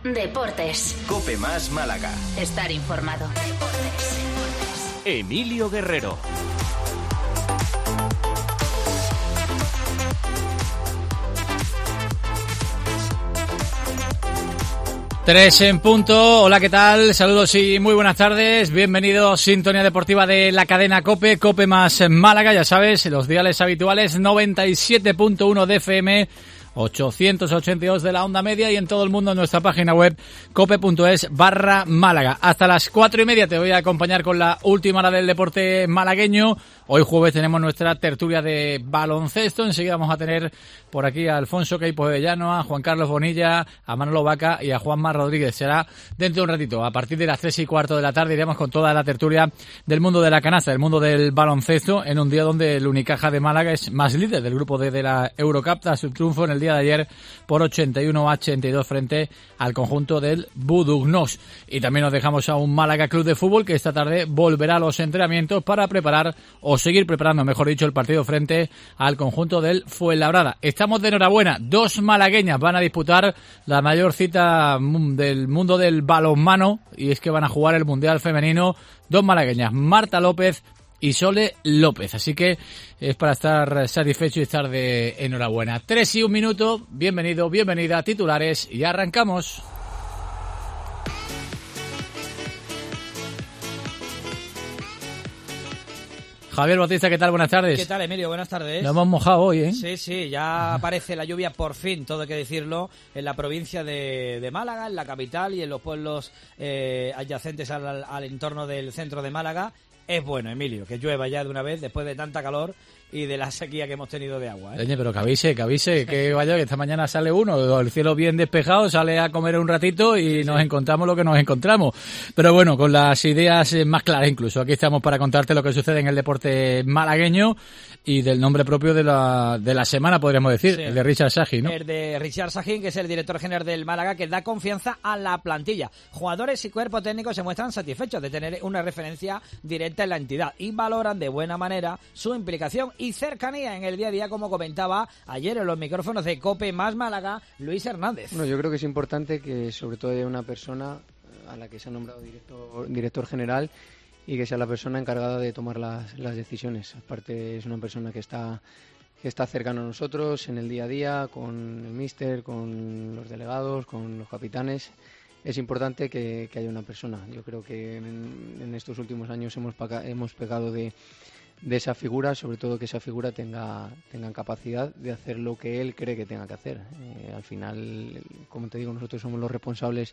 Deportes. COPE más Málaga. Estar informado. Deportes. Emilio Guerrero. Tres en punto. Hola, ¿qué tal? Saludos y muy buenas tardes. Bienvenidos, sintonía deportiva de la cadena COPE, COPE más Málaga. Ya sabes, los diales habituales, 97.1 de FM, 882 de la onda media y en todo el mundo en nuestra página web cope.es/Málaga. Hasta las 4:30 te voy a acompañar con la última hora del deporte malagueño. Hoy jueves tenemos nuestra tertulia de baloncesto. Enseguida vamos a tener por aquí a Alfonso Queipo de Llano, a Juan Carlos Bonilla, a Manolo Vaca y a Juanma Rodríguez. Será dentro de un ratito. A partir de las 3:15 de la tarde iremos con toda la tertulia del mundo de la canasta, del mundo del baloncesto, en un día donde el Unicaja de Málaga es más líder del grupo D de la Eurocup tras su triunfo en el día de ayer por 81-82 frente al conjunto del Budugnos. Y también nos dejamos a un Málaga Club de Fútbol que esta tarde volverá a los entrenamientos para preparar o seguir preparando, mejor dicho, el partido frente al conjunto del Fuenlabrada. Estamos de enhorabuena. Dos malagueñas van a disputar la mayor cita del mundo del balonmano y es que van a jugar el Mundial Femenino. Dos malagueñas, Marta López y Sole López. Así que es para estar satisfecho y estar de enhorabuena. 3:01. Bienvenido, bienvenida. Titulares y arrancamos. Javier Bautista, ¿qué tal? Buenas tardes. ¿Qué tal, Emilio? Buenas tardes. Nos hemos mojado hoy, ¿eh? Sí, ya aparece la lluvia por fin, todo hay que decirlo, en la provincia de Málaga, en la capital y en los pueblos adyacentes al entorno del centro de Málaga. Es bueno, Emilio, que llueva ya de una vez después de tanta calor y de la sequía que hemos tenido de agua, ¿eh? Oye, pero que avise, que vaya, que esta mañana sale uno, el cielo bien despejado, sale a comer un ratito y nos encontramos lo que nos encontramos. Pero bueno, con las ideas más claras incluso. Aquí estamos para contarte lo que sucede en el deporte malagueño y del nombre propio de la semana, podríamos decir, sí. El de Richard Sahin, ¿no? El de Richard Sahin, que es el director general del Málaga, que da confianza a la plantilla. Jugadores y cuerpo técnico se muestran satisfechos de tener una referencia directa en la entidad y valoran de buena manera su implicación y cercanía en el día a día, como comentaba ayer en los micrófonos de COPE más Málaga, Luis Hernández. Bueno, yo creo que es importante que sobre todo haya una persona a la que se ha nombrado director general y que sea la persona encargada de tomar las decisiones. Aparte es una persona que está cercano a nosotros en el día a día, con el míster, con los delegados, con los capitanes. Es importante que haya una persona. Yo creo que en estos últimos años hemos pecado de esa figura, sobre todo que esa figura tenga capacidad de hacer lo que él cree que tenga que hacer. Al final, como te digo, nosotros somos los responsables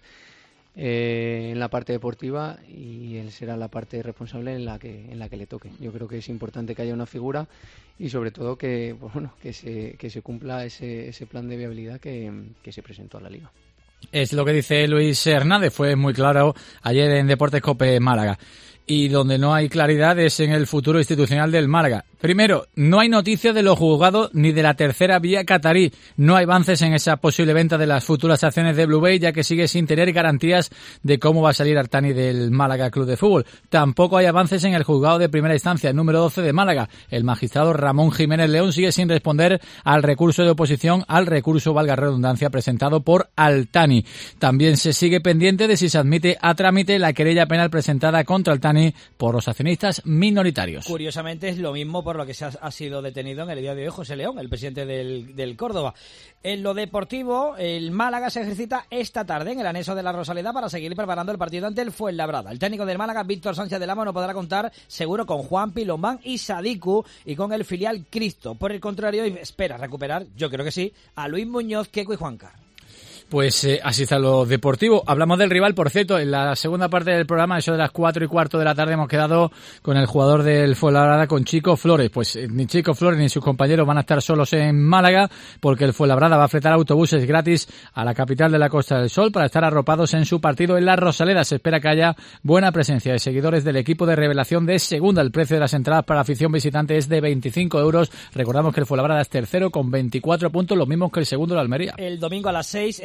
en la parte deportiva y él será la parte responsable en la que le toque. Yo creo que es importante que haya una figura y sobre todo que se cumpla ese plan de viabilidad que se presentó a la Liga. Es lo que dice Luis Hernández, fue muy claro ayer en Deportes COPE Málaga. Y donde no hay claridad es en el futuro institucional del Málaga. Primero, no hay noticias de los juzgados ni de la tercera vía catarí. No hay avances en esa posible venta de las futuras acciones de Blue Bay, ya que sigue sin tener garantías de cómo va a salir Artani del Málaga Club de Fútbol. Tampoco hay avances en el juzgado de primera instancia, número 12 de Málaga. El magistrado Ramón Jiménez León sigue sin responder al recurso de oposición al recurso, valga redundancia, presentado por Altani. También se sigue pendiente de si se admite a trámite la querella penal presentada contra Altani por los accionistas minoritarios. Curiosamente es lo mismo por lo que se ha sido detenido en el día de hoy José León, el presidente del Córdoba. En lo deportivo, el Málaga se ejercita esta tarde en el anexo de la Rosaleda para seguir preparando el partido ante el Fuenlabrada. El técnico del Málaga, Víctor Sánchez del Amo, no podrá contar seguro con Juan Pilombán y Sadiku y con el filial Cristo. Por el contrario, espera recuperar, yo creo que sí, a Luis Muñoz, Queco y Juancar. Pues así está lo deportivo. Hablamos del rival, por cierto, en la segunda parte del programa, eso de las 4:15 de la tarde, hemos quedado con el jugador del Fuenlabrada, con Chico Flores. Pues ni Chico Flores ni sus compañeros van a estar solos en Málaga, porque el Fuenlabrada va a fletar autobuses gratis a la capital de la Costa del Sol para estar arropados en su partido en la Rosaleda. Se espera que haya buena presencia de seguidores del equipo de revelación de segunda. El precio de las entradas para afición visitante es de 25 €. Recordamos que el Fuenlabrada es tercero con 24 puntos, los mismos que el segundo de Almería. El domingo a las 6 es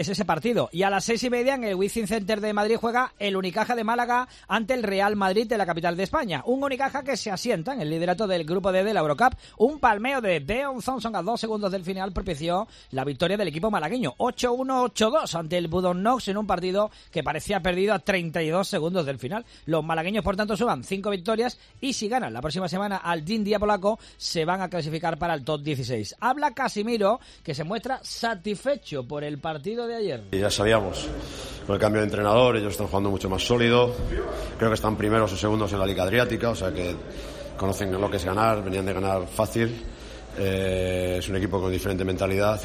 ese partido. Y a las 6:30 en el Wizzing Center de Madrid juega el Unicaja de Málaga ante el Real Madrid de la capital de España. Un Unicaja que se asienta en el liderato del grupo D de la Eurocup. Un palmeo de Deon Thompson a 2 segundos del final propició la victoria del equipo malagueño. 8-1, 8-2 ante el Budućnost en un partido que parecía perdido a 32 segundos del final. Los malagueños, por tanto, suman 5 victorias y si ganan la próxima semana al Dindia polaco, se van a clasificar para el top 16. Habla Casimiro, que se muestra satisfecho por el partido de ayer. Y ya sabíamos, con el cambio de entrenador, ellos están jugando mucho más sólido. Creo que están primeros o segundos en la Liga Adriática, o sea que conocen lo que es ganar, venían de ganar fácil. Es un equipo con diferente mentalidad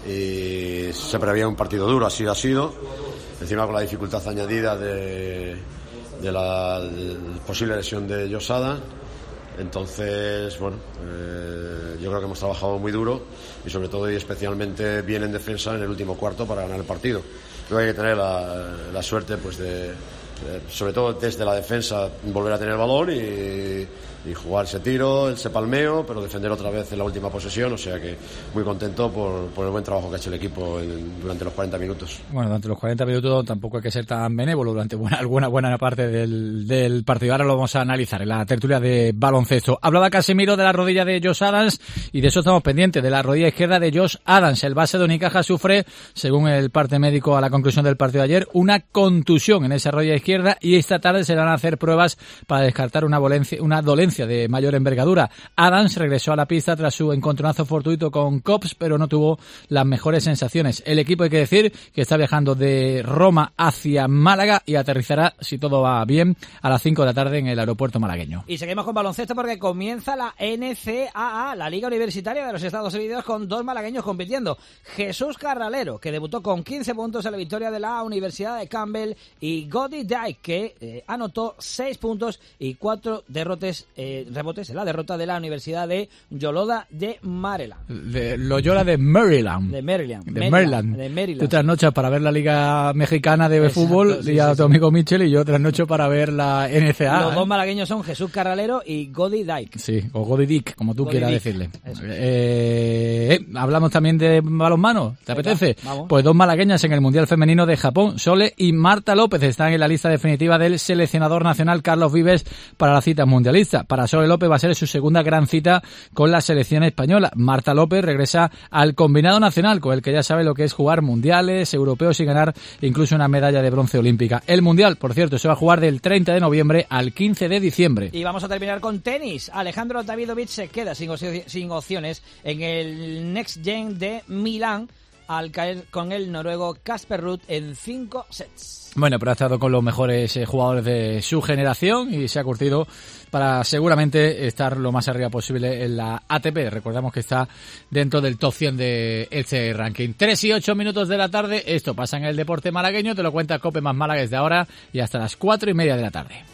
y se preveía un partido duro, así ha sido. Encima con la dificultad añadida de la posible lesión de Josh Adams. Entonces, bueno, yo creo que hemos trabajado muy duro y sobre todo y especialmente bien en defensa en el último cuarto para ganar el partido. Creo que hay que tener la suerte, pues sobre todo desde la defensa, volver a tener el balón y jugar ese tiro, ese palmeo, pero defender otra vez en la última posesión, o sea que muy contento por el buen trabajo que ha hecho el equipo durante los 40 minutos. Bueno, durante los 40 minutos tampoco hay que ser tan benévolo durante buena parte del partido. Ahora lo vamos a analizar en la tertulia de baloncesto. Hablaba Casimiro de la rodilla de Josh Adams y de eso estamos pendientes, de la rodilla izquierda de Josh Adams. El base de Unicaja sufre, según el parte médico a la conclusión del partido de ayer, una contusión en esa rodilla izquierda y esta tarde se van a hacer pruebas para descartar una dolencia de mayor envergadura. Adams regresó a la pista tras su encontronazo fortuito con Cops, pero no tuvo las mejores sensaciones. El equipo, hay que decir, que está viajando de Roma hacia Málaga y aterrizará, si todo va bien, a las 5 de la tarde en el aeropuerto malagueño. Y seguimos con baloncesto porque comienza la NCAA, la Liga Universitaria de los Estados Unidos, con 2 malagueños compitiendo. Jesús Carralero, que debutó con 15 puntos en la victoria de la Universidad de Campbell, y Gody Dyke, que anotó 6 puntos y 4 rebotes en la derrota de la Universidad de Loyola de Maryland. De Loyola de Maryland. De Maryland. Tú trasnochas para ver la Liga Mexicana de fútbol, y a tu amigo Mitchell, y yo trasnocho para ver la NCAA. Los dos malagueños son Jesús Carralero y Gody Dyke. Sí, o Gody Dick, como tú quieras decirle. Hablamos también de balonmano, ¿te apetece? Vamos. Pues 2 malagueñas en el Mundial Femenino de Japón. Sole y Marta López están en la lista definitiva del seleccionador nacional Carlos Vives para la cita mundialista. Para Sole López va a ser su segunda gran cita con la selección española. Marta López regresa al combinado nacional, con el que ya sabe lo que es jugar mundiales, europeos y ganar incluso una medalla de bronce olímpica. El mundial, por cierto, se va a jugar del 30 de noviembre al 15 de diciembre. Y vamos a terminar con tenis. Alejandro Davidovich se queda sin opciones en el Next Gen de Milán al caer con el noruego Casper Ruud en 5 sets. Bueno, pero ha estado con los mejores jugadores de su generación y se ha curtido para seguramente estar lo más arriba posible en la ATP. Recordamos que está dentro del top 100 de este ranking. 3 y 8 minutos de la tarde. Esto pasa en el deporte malagueño. Te lo cuenta Cope más Málaga desde ahora y hasta las 4:30 de la tarde.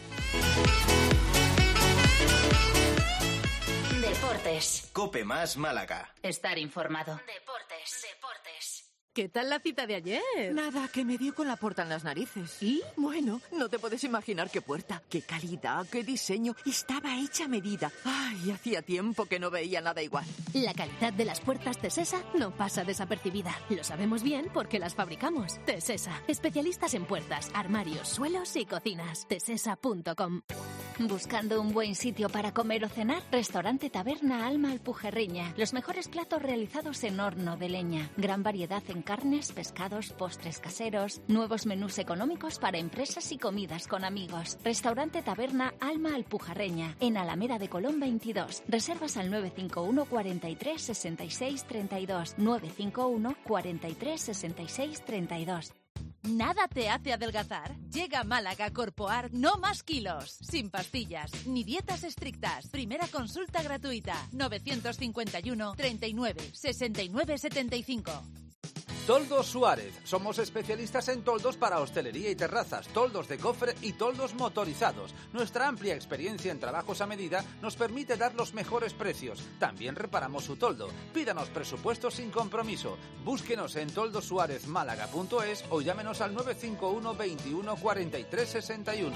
Deportes. Cope más Málaga. Estar informado. Deportes. ¿Qué tal la cita de ayer? Nada, que me dio con la puerta en las narices. ¿Y? Bueno, no te puedes imaginar qué puerta, qué calidad, qué diseño. Estaba hecha a medida. Ay, hacía tiempo que no veía nada igual. La calidad de las puertas Tesesa no pasa desapercibida. Lo sabemos bien porque las fabricamos. Tesesa, especialistas en puertas, armarios, suelos y cocinas. Tesesa.com. ¿Buscando un buen sitio para comer o cenar? Restaurante Taberna Alma Alpujarreña. Los mejores platos realizados en horno de leña. Gran variedad en carnes, pescados, postres caseros. Nuevos menús económicos para empresas y comidas con amigos. Restaurante Taberna Alma Alpujarreña. En Alameda de Colón 22. Reservas al 951 43 66 32. 951 43 66 32. ¿Nada te hace adelgazar? Llega a Málaga Corpoart No Más Kilos. Sin pastillas ni dietas estrictas. Primera consulta gratuita. 951 39 69 75. Toldos Suárez. Somos especialistas en toldos para hostelería y terrazas, toldos de cofre y toldos motorizados. Nuestra amplia experiencia en trabajos a medida nos permite dar los mejores precios. También reparamos su toldo. Pídanos presupuestos sin compromiso. Búsquenos en toldosuarezmálaga.es o llámenos al 951 21 43 61.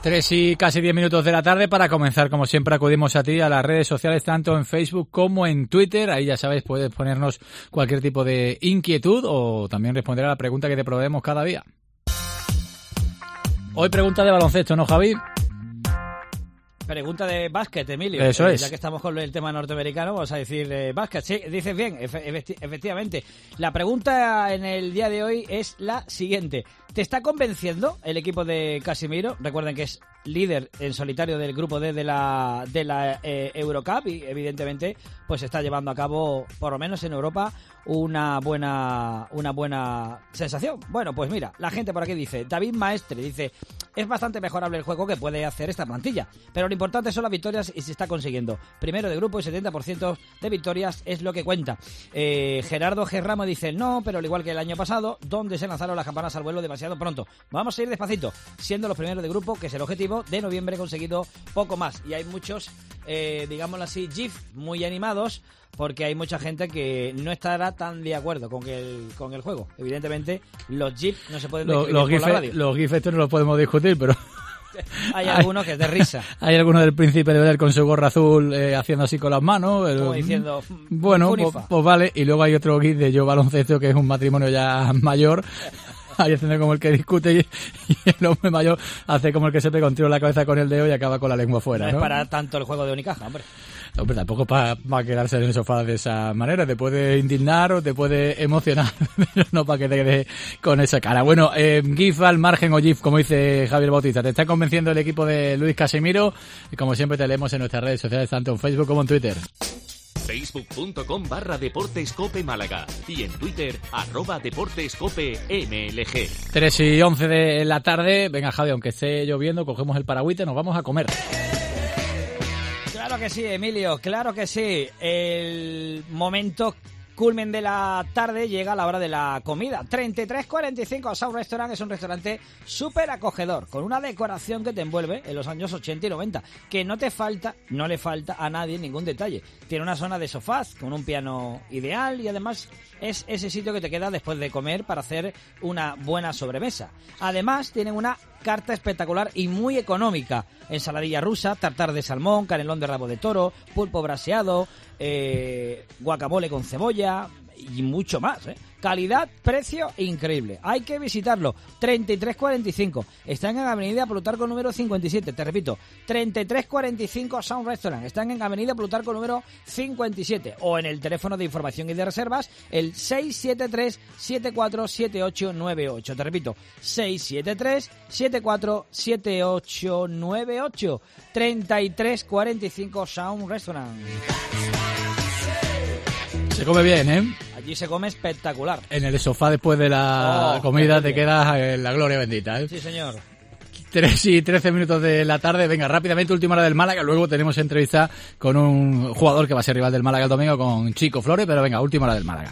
3 y casi 10 minutos de la tarde. Para comenzar, como siempre, acudimos a ti, a las redes sociales, tanto en Facebook como en Twitter. Ahí, ya sabéis, puedes ponernos cualquier tipo de inquietud o también responder a la pregunta que te proveemos cada día. Hoy pregunta de baloncesto, ¿no, Javi? Pregunta de básquet, Emilio. Eso es. Ya que estamos con el tema norteamericano, vamos a decir básquet. Sí, dices bien, efectivamente. La pregunta en el día de hoy es la siguiente. ¿Te está convenciendo el equipo de Casimiro? Recuerden que es líder en solitario del grupo D de la Eurocup y evidentemente pues está llevando a cabo, por lo menos en Europa, una buena sensación. Bueno, pues mira, la gente por aquí dice, David Maestre dice, es bastante mejorable el juego que puede hacer esta plantilla, pero lo importante son las victorias y se está consiguiendo. Primero de grupo y 70% de victorias es lo que cuenta. Gerardo G. Ramos dice, no, pero al igual que el año pasado, donde se lanzaron las campanas al vuelo demasiado pronto. Vamos a ir despacito, siendo los primeros de grupo, que es el objetivo de noviembre, conseguido poco más. Y hay muchos, digámoslo así, GIF muy animados, porque hay mucha gente que no estará tan de acuerdo con el juego. Evidentemente, los GIF no se pueden describir por la radio. Los GIF estos no los podemos discutir, pero... Hay algunos que es de risa. Hay algunos del Príncipe de Bel con su gorra azul haciendo así con las manos. Como diciendo... Bueno, pues vale. Y luego hay otro GIF de Yo Baloncesto, que es un matrimonio ya mayor... Ahí haciendo como el que discute y el hombre mayor hace como el que se pega un tiro en la cabeza con el dedo y acaba con la lengua fuera, ¿no? No es para tanto el juego de Unicaja, hombre. Hombre, tampoco para quedarse en el sofá de esa manera. Te puede indignar o te puede emocionar, pero no para que te quede con esa cara. Bueno, GIF al margen o GIF, como dice Javier Bautista. Te está convenciendo el equipo de Luis Casimiro y como siempre te leemos en nuestras redes sociales, tanto en Facebook como en Twitter. Facebook.com/Deportescope Málaga y en Twitter @Deportescope MLG. 3 y 11 de la tarde. Venga, Javi, aunque esté lloviendo, cogemos el paragüita y nos vamos a comer. Claro que sí, Emilio, claro que sí. El momento culmen de la tarde llega a la hora de la comida. 33:45 South Restaurant es un restaurante súper acogedor, con una decoración que te envuelve en los años 80 y 90, que no le falta a nadie ningún detalle. Tiene una zona de sofás con un piano ideal y además es ese sitio que te queda después de comer para hacer una buena sobremesa. Además tienen una carta espectacular y muy económica: ensaladilla rusa, tartar de salmón, canelón de rabo de toro, pulpo braseado, guacamole con cebolla y mucho más, ¿eh? Calidad, precio increíble. Hay que visitarlo. 33:45. Están en Avenida Plutarco número 57. Te repito, 33:45 Sound Restaurant. Están en Avenida Plutarco número 57. O en el teléfono de información y de reservas, el 673-747898. Te repito, 673-747898. 33:45 Sound Restaurant. Se come bien, ¿eh? Allí se come espectacular. En el sofá después de la comida te quedas en la gloria bendita, ¿eh? Sí, señor. 3 y 13 minutos de la tarde. Venga, rápidamente, última hora del Málaga. Luego tenemos entrevista con un jugador que va a ser rival del Málaga el domingo, con Chico Flores. Pero venga, última hora del Málaga.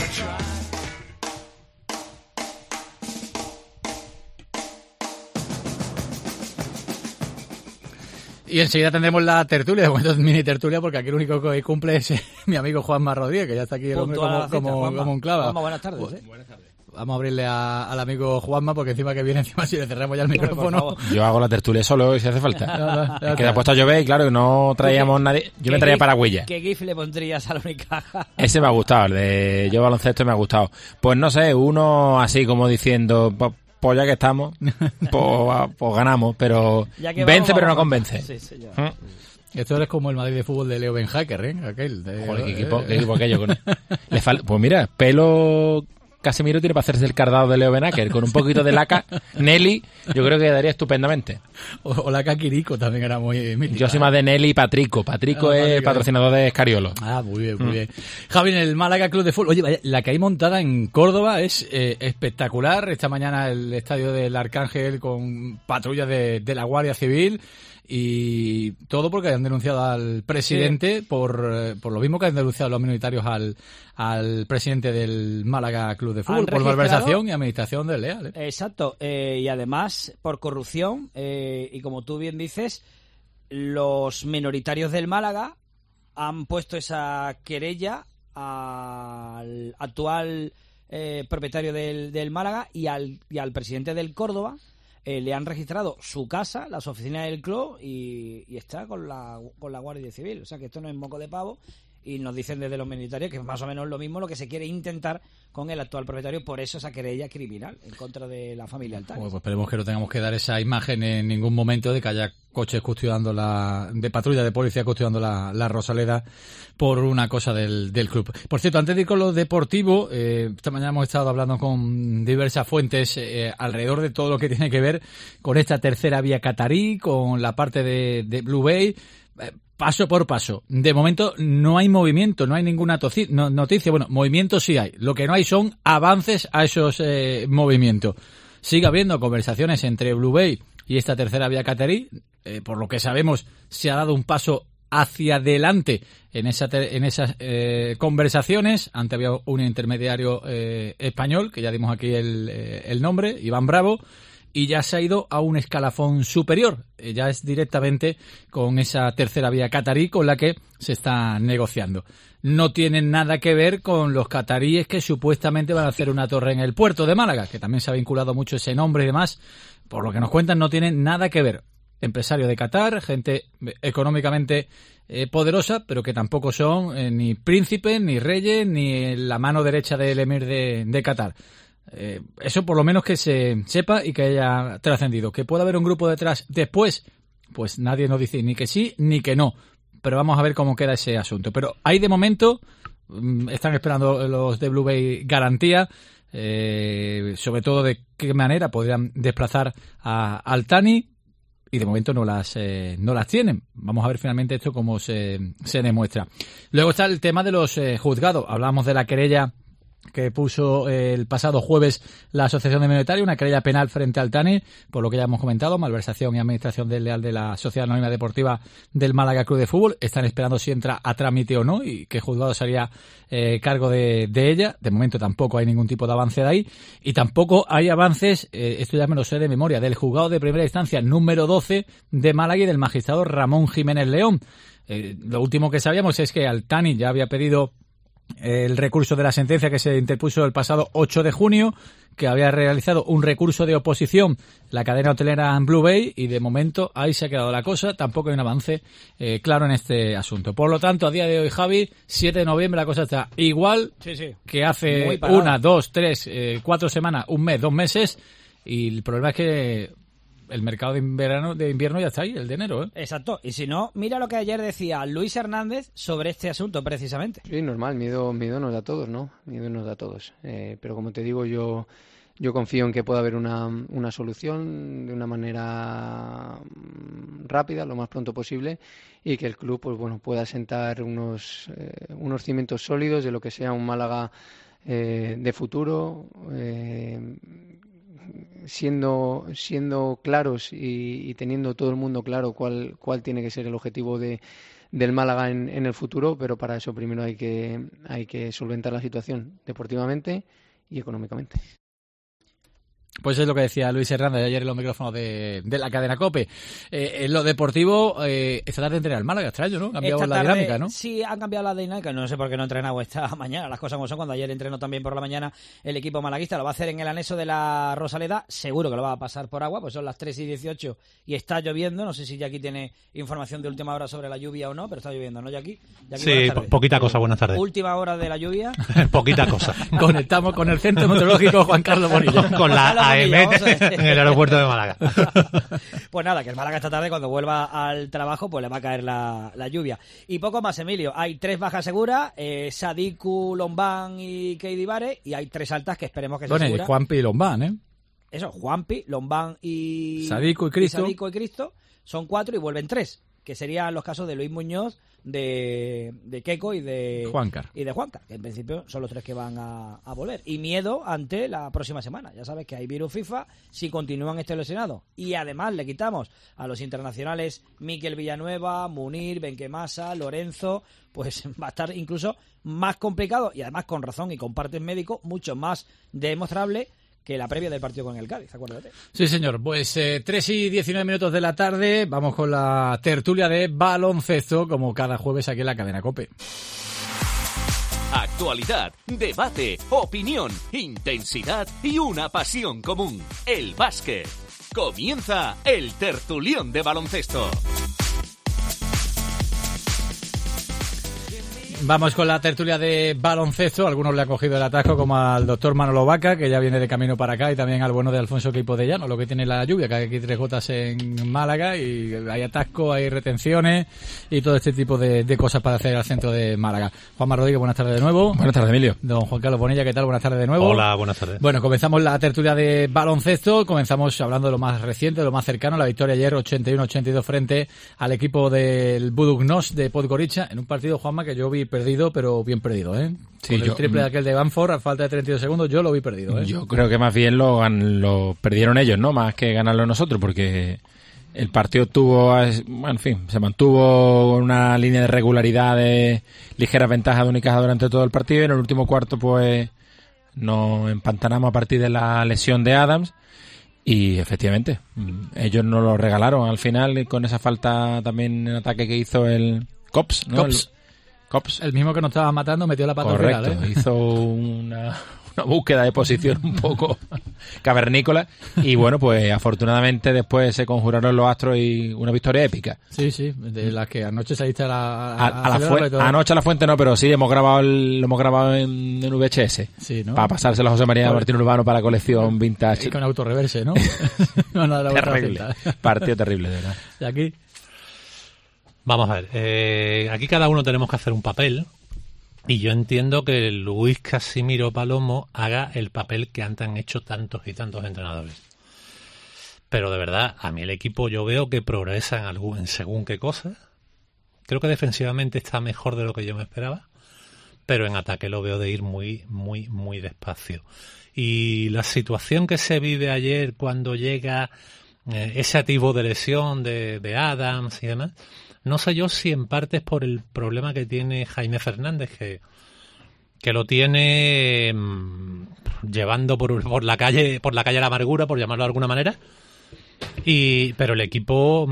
Y enseguida tendremos la tertulia, de momento mini tertulia, porque aquí el único que cumple es mi amigo Juanma Rodríguez, que ya está aquí el hombre como un clavo. Juanma, buenas tardes. Buenas tardes. Vamos a abrirle al amigo Juanma, porque encima que viene, encima si le cerramos ya el micrófono. Yo hago la tertulia solo si hace falta. Es que te ha puesto a llover y claro, que no traíamos nadie. Yo me traía paragüilla. ¿Qué gif le pondrías a la Unicaja? Ese me ha gustado, el de Yo Baloncesto me ha gustado. Pues no sé, uno así como diciendo... Pues ya que estamos, pues ganamos, pero vence pero no convence. Sí, señor. Esto es como el Madrid de fútbol de Leo Ben Hacker, ¿eh? Aquel. Joder, qué equipo aquello. Pues mira, pelo... Casemiro tiene para hacerse el cardado de Leo Ben Hacker con un poquito de laca. Nelly, yo creo que quedaría estupendamente. O laca Quirico también era muy mítica. Yo soy más de Nelly y Patrico. Patrico es el patrocinador de Escariolo. Ah, muy bien, muy bien. Javi, en el Málaga Club de Fútbol. Oye, vaya, la que hay montada en Córdoba es espectacular. Esta mañana el estadio del Arcángel con patrullas de la Guardia Civil. Y todo porque han denunciado al presidente por lo mismo que han denunciado los minoritarios al presidente del Málaga Club de Fútbol por malversación y administración desleal, ¿eh? Exacto, y además por corrupción, y como tú bien dices, los minoritarios del Málaga han puesto esa querella al actual propietario del Málaga y al presidente del Córdoba, le han registrado su casa, las oficinas del club y está con la Guardia Civil. O sea que esto no es moco de pavo. Y nos dicen desde los militares que es más o menos lo mismo lo que se quiere intentar con el actual propietario, por eso esa querella criminal en contra de la familia Altani. Pues esperemos que no tengamos que dar esa imagen en ningún momento de que haya coches custodiando de patrulla de policía custodiando la Rosaleda por una cosa del club. Por cierto, antes de ir con lo deportivo, esta mañana hemos estado hablando con diversas fuentes alrededor de todo lo que tiene que ver con esta tercera vía catarí, con la parte de Blue Bay. Paso por paso. De momento no hay movimiento, no hay ninguna noticia. Bueno, movimientos sí hay. Lo que no hay son avances a esos movimientos. Sigue habiendo conversaciones entre Blue Bay y esta tercera vía catarí. Por lo que sabemos, se ha dado un paso hacia adelante en esas conversaciones. Antes había un intermediario español, que ya dimos aquí el nombre, Iván Bravo, y ya se ha ido a un escalafón superior. Ya es directamente con esa tercera vía catarí con la que se está negociando. No tienen nada que ver con los cataríes que supuestamente van a hacer una torre en el puerto de Málaga, que también se ha vinculado mucho ese nombre y demás. Por lo que nos cuentan, no tienen nada que ver. Empresario de Qatar, gente económicamente poderosa, pero que tampoco son ni príncipes, ni reyes, ni la mano derecha del emir de Qatar. Eso por lo menos que se sepa y que haya trascendido. Que pueda haber un grupo detrás después, pues nadie nos dice ni que sí ni que no, pero vamos a ver cómo queda ese asunto. Pero ahí de momento están esperando los de Blue Bay garantía, sobre todo de qué manera podrían desplazar a Altani, y de momento no las tienen. Vamos a ver finalmente esto cómo se demuestra. Luego está el tema de los juzgados. Hablamos de la querella que puso el pasado jueves la Asociación de Minoritarios, una querella penal frente al Altani, por lo que ya hemos comentado, malversación y administración desleal de la Sociedad Anónima Deportiva del Málaga Club de Fútbol. Están esperando si entra a trámite o no y qué juzgado se haría cargo de ella. De momento tampoco hay ningún tipo de avance de ahí, y tampoco hay avances, esto ya me lo sé de memoria, del juzgado de primera instancia número 12 de Málaga y del magistrado Ramón Jiménez León. Lo último que sabíamos es que Altani ya había pedido el recurso de la sentencia que se interpuso el pasado 8 de junio, que había realizado un recurso de oposición la cadena hotelera Blue Bay, y de momento ahí se ha quedado la cosa. Tampoco hay un avance claro en este asunto. Por lo tanto, a día de hoy, Javi, 7 de noviembre, la cosa está igual que hace 1, 2, 3, 4 semanas, un mes, 2 meses, y el problema es que el mercado de invierno ya está ahí, el de enero, ¿eh? Exacto. Y si no, mira lo que ayer decía Luis Hernández sobre este asunto, precisamente. Sí, normal. Miedo nos da a todos, ¿no? Miedo nos da a todos. Pero como te digo, yo confío en que pueda haber una solución de una manera rápida, lo más pronto posible, y que el club, pues bueno, pueda sentar unos cimientos sólidos de lo que sea un Málaga de futuro, siendo claros y teniendo todo el mundo claro cuál tiene que ser el objetivo del Málaga en el futuro, pero para eso primero hay que solventar la situación deportivamente y económicamente. Pues es lo que decía Luis Hernández ayer en los micrófonos de la cadena COPE. En lo deportivo, esta tarde entrena el Málaga, extraño, ¿no? Ha cambiado la dinámica, ¿no? Sí, han cambiado la dinámica. No sé por qué no ha entrenado esta mañana. Las cosas como son. Cuando ayer entrenó también por la mañana el equipo malaguista, lo va a hacer en el anexo de la Rosaleda. Seguro que lo va a pasar por agua, pues son las 3:18 y está lloviendo. No sé si Jackie tiene información de última hora sobre la lluvia o no, pero está lloviendo, ¿no, Jackie? Sí, poquita cosa. Buenas tardes. Última hora de la lluvia. Poquita cosa. Conectamos con el Centro Meteorológico Juan Carlos Bonilla. Con la AEMET en el aeropuerto de Málaga. Pues nada, que el Málaga esta tarde, cuando vuelva al trabajo, pues le va a caer la lluvia. Y poco más, Emilio. Hay 3 bajas seguras, Sadiku, Lombán y Keidi Vare, y hay 3 altas que esperemos que se aseguren. Bueno, y Juanpi y Lombán, ¿eh? Eso, Juanpi, Lombán y Sadiku y Cristo. Son 4 y vuelven 3, que serían los casos de Luis Muñoz, de Keco y de Juancar, que en principio son los 3 que van a volver. Y miedo ante la próxima semana. Ya sabes que hay virus FIFA si continúan lesionados. Y además le quitamos a los internacionales Mikel Villanueva, Munir, Benquemasa, Lorenzo. Pues va a estar incluso más complicado, y además con razón y con partes médicos mucho más demostrable que la previa del partido con el Cádiz, acuérdate. Sí, señor. Pues 3:19 de la tarde, vamos con la tertulia de baloncesto, como cada jueves aquí en la cadena COPE. Actualidad, debate, opinión, intensidad y una pasión común, el básquet. Comienza el tertulión de baloncesto. Vamos con la tertulia de baloncesto. Algunos le han cogido el atasco, como al doctor Manolo Vaca, que ya viene de camino para acá, y también al bueno de Alfonso Queipo de Llano, lo que tiene la lluvia, que hay aquí 3 gotas en Málaga y hay atasco, hay retenciones y todo este tipo de cosas para hacer al centro de Málaga. Juanma Rodríguez, buenas tardes de nuevo. Buenas tardes, Emilio. Don Juan Carlos Bonilla, ¿qué tal? Buenas tardes de nuevo. Hola, buenas tardes. Bueno, comenzamos la tertulia de baloncesto. Comenzamos hablando de lo más reciente, de lo más cercano. La victoria ayer 81-82 frente al equipo del Budućnost de Podgorica, en un partido, Juanma, que yo vi perdido, pero bien perdido, ¿eh? Sí, con el triple de aquel de Banford a falta de 32 segundos, yo lo vi perdido, ¿eh? Yo creo que más bien lo perdieron ellos, ¿no? Más que ganarlo nosotros, porque el partido se mantuvo una línea de regularidad, de ligeras ventajas de Unicaja durante todo el partido, y en el último cuarto pues nos empantanamos a partir de la lesión de Adams, y efectivamente ellos nos lo regalaron al final, y con esa falta también en ataque que hizo el Cops, ¿no? Cops. El mismo que nos estaba matando metió la pata al final, ¿eh? Hizo una búsqueda de posición un poco cavernícola, y bueno, pues afortunadamente después se conjuraron los astros y una victoria épica. Sí, de las que anoche saliste anoche a la fuente no, pero sí lo hemos grabado en VHS, sí, ¿no? Para pasárselo a José María Martín Urbano para la colección vintage. Y con autorreverse, ¿no? Terrible, partido terrible, de verdad. ¿Y aquí? Vamos a ver, aquí cada uno tenemos que hacer un papel, y yo entiendo que Luis Casimiro Palomo haga el papel que antes han hecho tantos y tantos entrenadores. Pero de verdad, a mí el equipo yo veo que progresa en según qué cosas. Creo que defensivamente está mejor de lo que yo me esperaba, pero en ataque lo veo de ir muy, muy, muy despacio. Y la situación que se vive ayer cuando llega ese atisbo de lesión de Adams y demás, no sé yo si en parte es por el problema que tiene Jaime Fernández, que lo tiene llevando por la calle de la amargura, por llamarlo de alguna manera, pero el equipo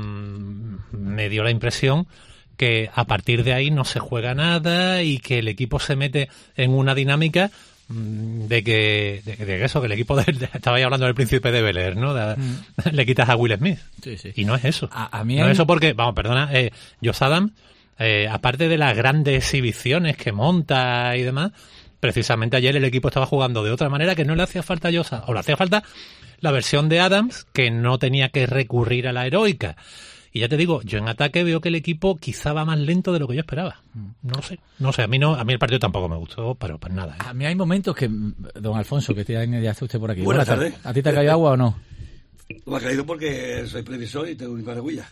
me dio la impresión que a partir de ahí no se juega nada, y que el equipo se mete en una dinámica de que el equipo estaba ahí hablando del príncipe de Bel-Air, ¿no? Le quitas a Will Smith. Sí. Y no es eso. A mí no es eso porque, Josh Adams, aparte de las grandes exhibiciones que monta y demás, precisamente ayer el equipo estaba jugando de otra manera, que no le hacía falta a Josh Adams, o le hacía falta la versión de Adams, que no tenía que recurrir a la heroica. Y ya te digo, yo en ataque veo que el equipo quizá va más lento de lo que yo esperaba. No sé, a mí el partido tampoco me gustó, pero pues nada. A mí hay momentos que, don Alfonso, que ya está usted por aquí. Buenas tardes. ¿A ti te ha caído agua o no? No me ha caído porque soy previsor y tengo mi paraguilla.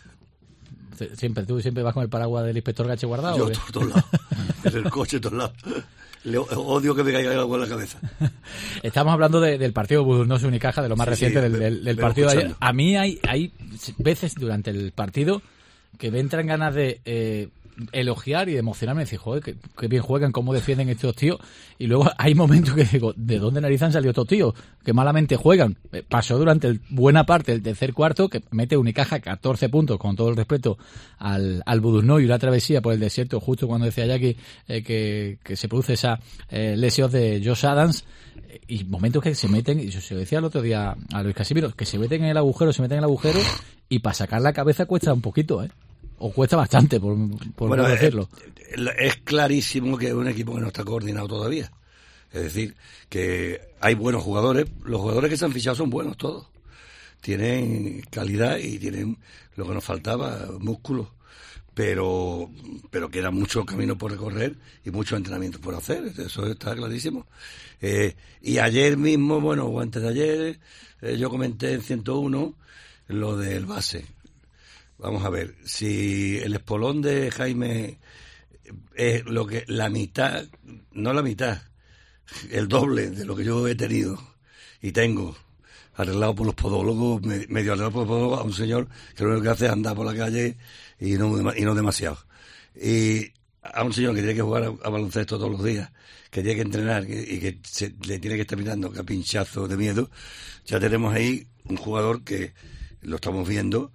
¿Tú siempre vas con el paraguas del inspector Gache guardado? Yo, por todos lados. Desde el coche, todos lados. Odio que me caiga agua en la cabeza. Estamos hablando del partido Budućnost Unicaja, de lo más reciente del partido de ayer. A mí hay veces durante el partido que me entran ganas de elogiar y de emocionarme, decir, joder, que bien juegan, cómo defienden estos tíos, y luego hay momentos que digo, ¿de dónde nariz han salido estos tíos? Que malamente juegan. Pasó durante buena parte del tercer cuarto, que mete Unicaja 14 puntos, con todo el respeto al Budućnost, y una travesía por el desierto, justo cuando decía Jackie que se produce esa lesión de Josh Adams, y momentos que se meten, y yo se lo decía el otro día a Luis Casimiro, que se meten en el agujero, y para sacar la cabeza cuesta un poquito, o cuesta bastante, por no decirlo. Es clarísimo que es un equipo que no está coordinado todavía. Es decir, que hay buenos jugadores. Los jugadores que se han fichado son buenos todos. Tienen calidad y tienen lo que nos faltaba, músculo. Pero queda mucho camino por recorrer y mucho entrenamiento por hacer. Eso está clarísimo. Y ayer mismo, o antes de ayer, yo comenté en 101 lo del base. Vamos a ver, si el espolón de Jaime es lo que la mitad, no la mitad, el doble de lo que yo he tenido y tengo, arreglado por los podólogos, medio arreglado por los podólogos, a un señor que lo único que hace es andar por la calle y no demasiado. Y a un señor que tiene que jugar a baloncesto todos los días, que tiene que entrenar y que le tiene que estar mirando a pinchazo de miedo, ya tenemos ahí un jugador que lo estamos viendo,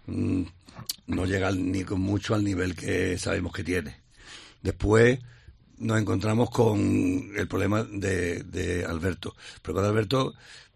no llega ni con mucho al nivel que sabemos que tiene. Después nos encontramos con el problema de Alberto. Pero con Alberto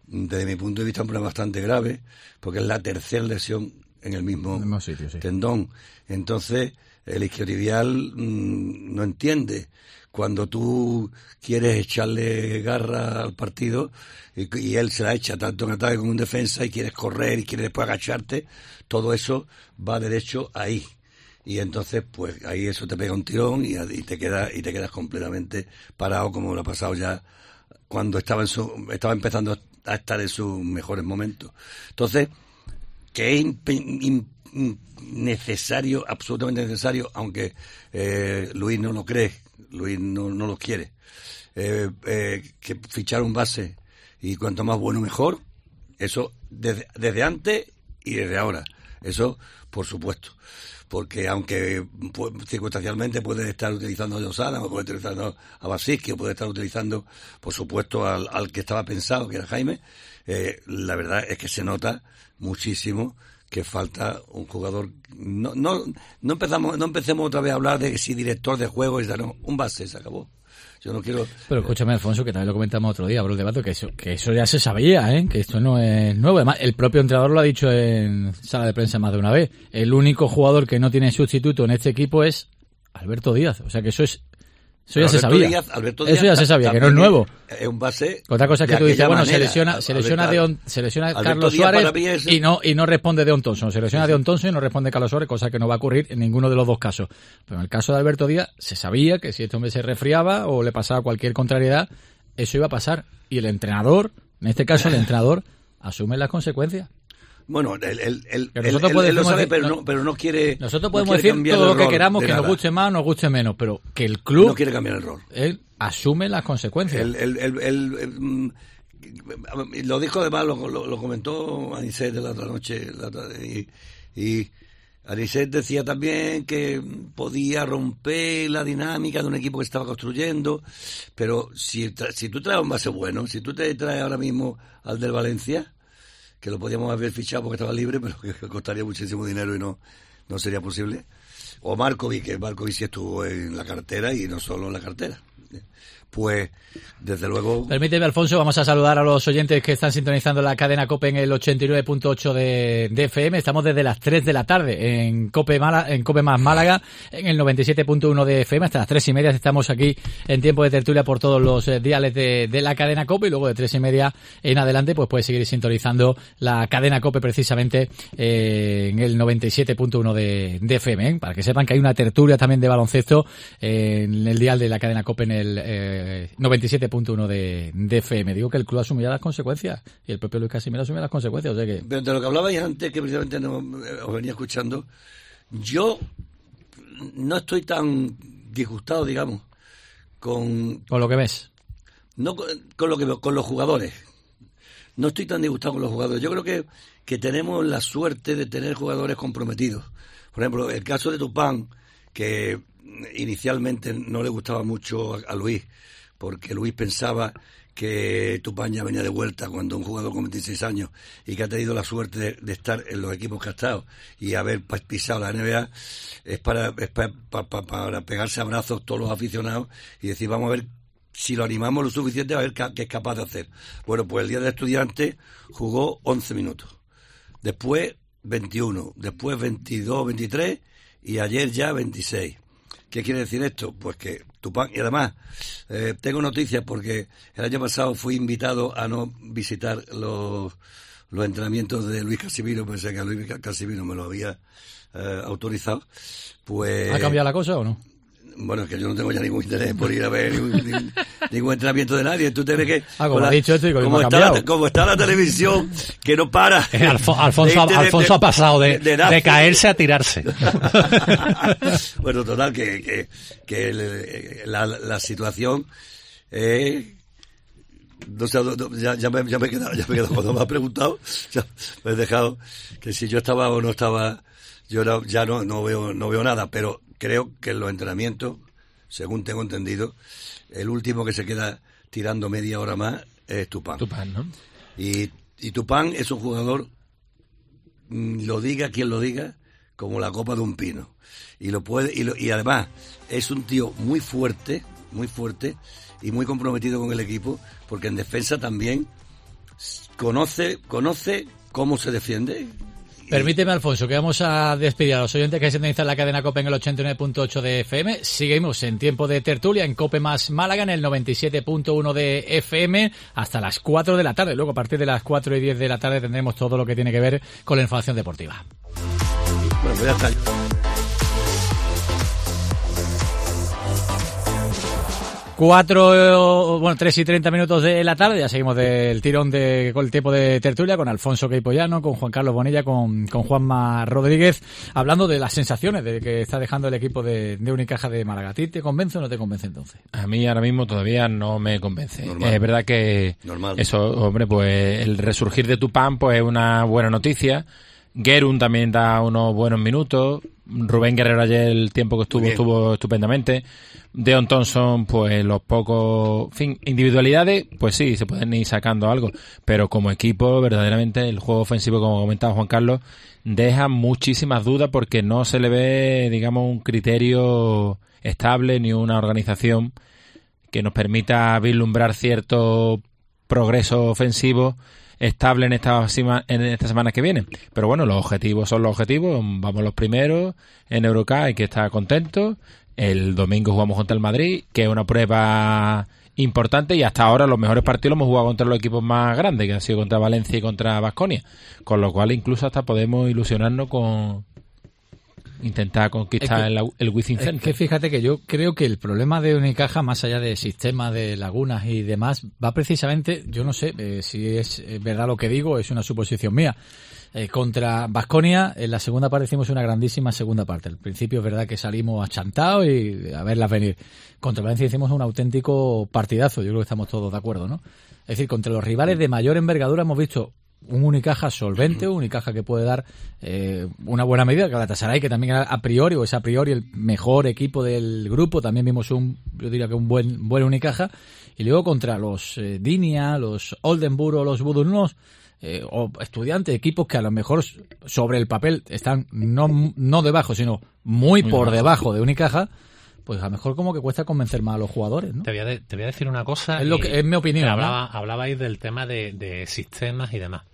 desde mi punto de vista, un problema bastante grave, porque es la tercera lesión en el mismo sitio, sí. tendón. Entonces, el isquiotibial no entiende. Cuando tú quieres echarle garra al partido y él se la echa tanto en ataque como en defensa y quieres correr y quieres después agacharte, todo eso va derecho ahí. Y entonces, pues ahí eso te pega un tirón y te quedas completamente parado, como lo ha pasado ya cuando estaba empezando a estar en sus mejores momentos. Entonces, que es necesario, absolutamente necesario, aunque Luis no lo cree, Luis no lo quiere, que fichar un base, y cuanto más bueno mejor, eso desde antes y desde ahora, eso por supuesto, porque aunque circunstancialmente puede estar utilizando a Lozada, o puede estar utilizando a Basisky, o puede estar utilizando por supuesto al que estaba pensado, que era Jaime, la verdad es que se nota muchísimo que falta un jugador. No empecemos otra vez a hablar de si director de juego, no, un base, se acabó. Yo no quiero. Pero escúchame, Alfonso, que también lo comentamos otro día, bro, el debate, que eso ya se sabía, que esto no es nuevo. Además, el propio entrenador lo ha dicho en sala de prensa más de una vez. El único jugador que no tiene sustituto en este equipo es Alberto Díaz. O sea que eso ya se sabía. Alberto Díaz eso ya se sabía, que no es nuevo. Es un base. Otra cosa es que tú dices, bueno, se lesiona Carlos Suárez y no responde Deon Thompson. Se lesiona Deon Thompson y no responde Carlos Suárez, cosa que no va a ocurrir en ninguno de los dos casos. Pero en el caso de Alberto Díaz, se sabía que si este hombre se resfriaba o le pasaba cualquier contrariedad, eso iba a pasar. Y el entrenador, en este caso el entrenador, asume las consecuencias. Bueno, él lo sabe, pero no quiere. Nosotros podemos decir todo lo que queramos, que nos guste más o nos guste menos, pero que el club no quiere cambiar el rol. Él asume las consecuencias. Lo dijo además, lo comentó Anicet de la otra noche, y Anicet decía también que podía romper la dinámica de un equipo que estaba construyendo, pero si tú traes un base bueno, si tú te traes ahora mismo al del Valencia, que lo podíamos haber fichado porque estaba libre, pero que costaría muchísimo dinero y no sería posible. O Markovic, que Markovic sí estuvo en la cartera y no solo en la cartera. Pues, desde luego. Permíteme, Alfonso, vamos a saludar a los oyentes que están sintonizando la cadena COPE en el 89.8 de FM. Estamos desde las 3 de la tarde en COPE más Málaga, en el 97.1 de FM. Hasta las 3:30 estamos aquí en tiempo de tertulia por todos los diales de la cadena COPE, y luego de 3:30 en adelante pues puedes seguir sintonizando la cadena COPE precisamente en el 97.1 de FM, para que sepan que hay una tertulia también de baloncesto en el dial de la cadena COPE en el 97.1 de FM. Digo que el club asumirá las consecuencias, y el propio Luis Casimiro asume las consecuencias, o sea que... Pero de lo que hablabais antes, que precisamente os venía escuchando, yo no estoy tan disgustado, digamos, con lo que ves. No con lo que veo, con los jugadores. No estoy tan disgustado con los jugadores. Yo creo que tenemos la suerte de tener jugadores comprometidos. Por ejemplo, el caso de Tupán, que inicialmente no le gustaba mucho a Luis, porque Luis pensaba que Tupán ya venía de vuelta, cuando un jugador con 26 años y que ha tenido la suerte de estar en los equipos que ha estado y haber pisado la NBA, es para pegarse abrazos todos los aficionados y decir, vamos a ver si lo animamos lo suficiente a ver qué es capaz de hacer. Bueno, pues el día de Estudiantes jugó 11 minutos, después 21, después 22, 23 y ayer ya 26. ¿Qué quiere decir esto? Pues que Tupán, y además tengo noticias porque el año pasado fui invitado a no visitar los entrenamientos de Luis Casimiro, pensé que a Luis Casimiro me lo había autorizado. Pues ¿ha cambiado la cosa o no? Bueno, es que yo no tengo ya ningún interés por ir a ver ningún entrenamiento de nadie. Tú te ves que... como ha dicho esto y como está la televisión, que no para... Alfonso ha pasado de caerse a tirarse. Bueno, total, que la situación... no sé, ya me he quedado cuando me has preguntado, ya me he dejado que si yo estaba o no estaba... Yo ya no veo nada, pero creo que en los entrenamientos, según tengo entendido, el último que se queda tirando media hora más es Tupán. Tupán, ¿no? Y Tupán es un jugador, lo diga quien lo diga, como la copa de un pino. Y además es un tío muy fuerte y muy comprometido con el equipo, porque en defensa también conoce cómo se defiende. Permíteme, Alfonso, que vamos a despedir a los oyentes que sintonizan la cadena COPE en el 89.8 de FM. Seguimos en tiempo de tertulia en COPE más Málaga en el 97.1 de FM hasta las 4 de la tarde. Luego, a partir de las 4 y 10 de la tarde, tendremos todo lo que tiene que ver con la información deportiva. Bueno, pues ya está. 3 y 30 minutos de la tarde, ya seguimos del tirón con el tiempo de tertulia, con Alfonso Queipollano, con Juan Carlos Bonilla, con Juanma Rodríguez, hablando de las sensaciones de que está dejando el equipo de Unicaja de Málaga. ¿A ti te convence o no te convence entonces? A mí ahora mismo todavía no me convence. Normal. Es verdad que eso, hombre, pues el resurgir de Tupán pues es una buena noticia. Gerun también da unos buenos minutos. Rubén Guerrero ayer el tiempo que estuvo estupendamente. Deon Thompson, pues los pocos, individualidades, pues sí, se pueden ir sacando algo, pero como equipo, verdaderamente el juego ofensivo, como comentaba Juan Carlos, deja muchísimas dudas porque no se le ve, digamos, un criterio estable ni una organización que nos permita vislumbrar cierto progreso ofensivo estable en estas semanas que vienen. Pero bueno, los objetivos son los objetivos. Vamos los primeros en Eurocup, hay que estar contentos. El domingo jugamos contra el Madrid, que es una prueba importante, y hasta ahora los mejores partidos los hemos jugado contra los equipos más grandes, que han sido contra Valencia y contra Baskonia, con lo cual incluso hasta podemos ilusionarnos con intentar conquistar el Wizzing Center. Es que fíjate que yo creo que el problema de Unicaja, más allá del sistema de lagunas y demás, va precisamente, yo no sé si es verdad lo que digo, es una suposición mía. Contra Baskonia, en la segunda parte hicimos una grandísima segunda parte. Al principio es verdad que salimos achantados y a verlas venir. Contra Valencia hicimos un auténtico partidazo, yo creo que estamos todos de acuerdo, ¿no? Es decir, contra los rivales de mayor envergadura hemos visto un Unicaja solvente, un Unicaja que puede dar una buena medida. Galatasaray, que también a priori, o es a priori el mejor equipo del grupo, también vimos yo diría que un buen Unicaja. Y luego contra los Dinia, los Oldenburg o los Budućnost, o Estudiantes, equipos que a lo mejor sobre el papel están no debajo, sino muy por debajo de Unicaja, pues a lo mejor como que cuesta convencer más a los jugadores, ¿no? Te voy a decir una cosa. Es mi opinión. Hablabais del tema de sistemas y demás.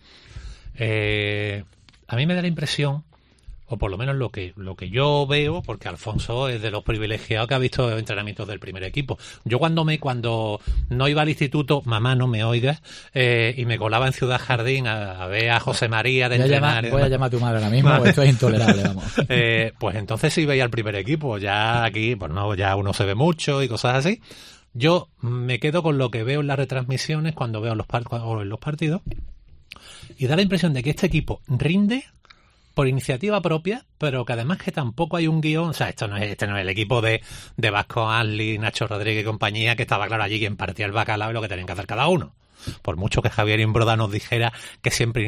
A mí me da la impresión, o por lo menos lo que yo veo, porque Alfonso es de los privilegiados que ha visto entrenamientos del primer equipo. Yo cuando no iba al instituto, mamá, no me oigas, y me colaba en Ciudad Jardín a ver a José María de entrenar. Voy a llamar a tu madre ahora mismo, esto es intolerable, vamos. Pues entonces sí veía el primer equipo. Ya aquí, pues no, ya uno se ve mucho y cosas así. Yo me quedo con lo que veo en las retransmisiones cuando veo los partidos, y da la impresión de que este equipo rinde por iniciativa propia, pero que además que tampoco hay un guión. O sea, este no es el equipo de Vasco Asli, Nacho Rodríguez y compañía, que estaba claro allí quien partía el bacalao y lo que tenían que hacer cada uno. Por mucho que Javier Imbroda nos dijera que siempre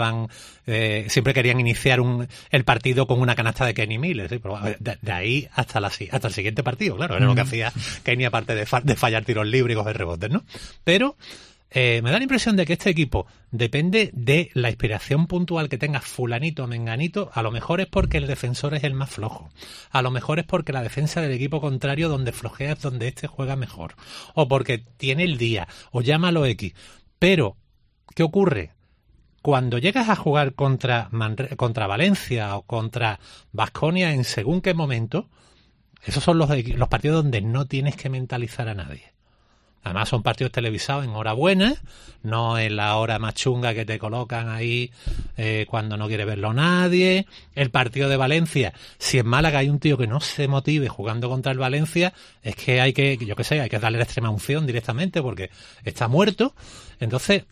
querían iniciar el partido con una canasta de Kenny Miller, ¿sí? Pero de ahí hasta el siguiente partido, claro, era lo que hacía Kenny, aparte de fallar tiros libres y coger rebotes, ¿no? Pero me da la impresión de que este equipo depende de la inspiración puntual que tenga fulanito o menganito. A lo mejor es porque el defensor es el más flojo. A lo mejor es porque la defensa del equipo contrario, donde flojea, es donde este juega mejor. O porque tiene el día, o llámalo X. Pero, ¿qué ocurre? Cuando llegas a jugar contra Valencia o contra Baskonia en según qué momento, esos son los partidos donde no tienes que mentalizar a nadie. Además son partidos televisados en hora buena, no en la hora más chunga que te colocan ahí cuando no quiere verlo nadie. El partido de Valencia, si en Málaga hay un tío que no se motive jugando contra el Valencia, es que hay que darle la extrema unción directamente porque está muerto. Entonces,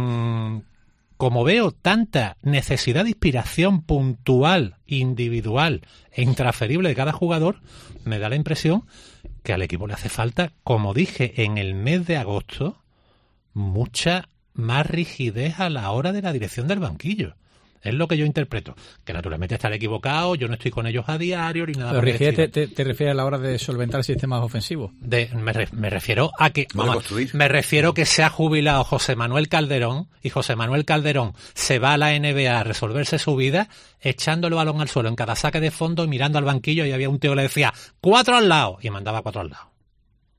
como veo tanta necesidad de inspiración puntual, individual e intransferible de cada jugador, me da la impresión que al equipo le hace falta, como dije en el mes de agosto, mucha más rigidez a la hora de la dirección del banquillo. Es lo que yo interpreto. Que naturalmente estaré equivocado, yo no estoy con ellos a diario ni nada. Pero rigidez te refieres a la hora de solventar sistemas ofensivos. Me refiero a que que se ha jubilado José Manuel Calderón, y José Manuel Calderón se va a la NBA a resolverse su vida echando el balón al suelo en cada saque de fondo y mirando al banquillo, y había un tío que le decía 4 al lado y mandaba 4 al lado.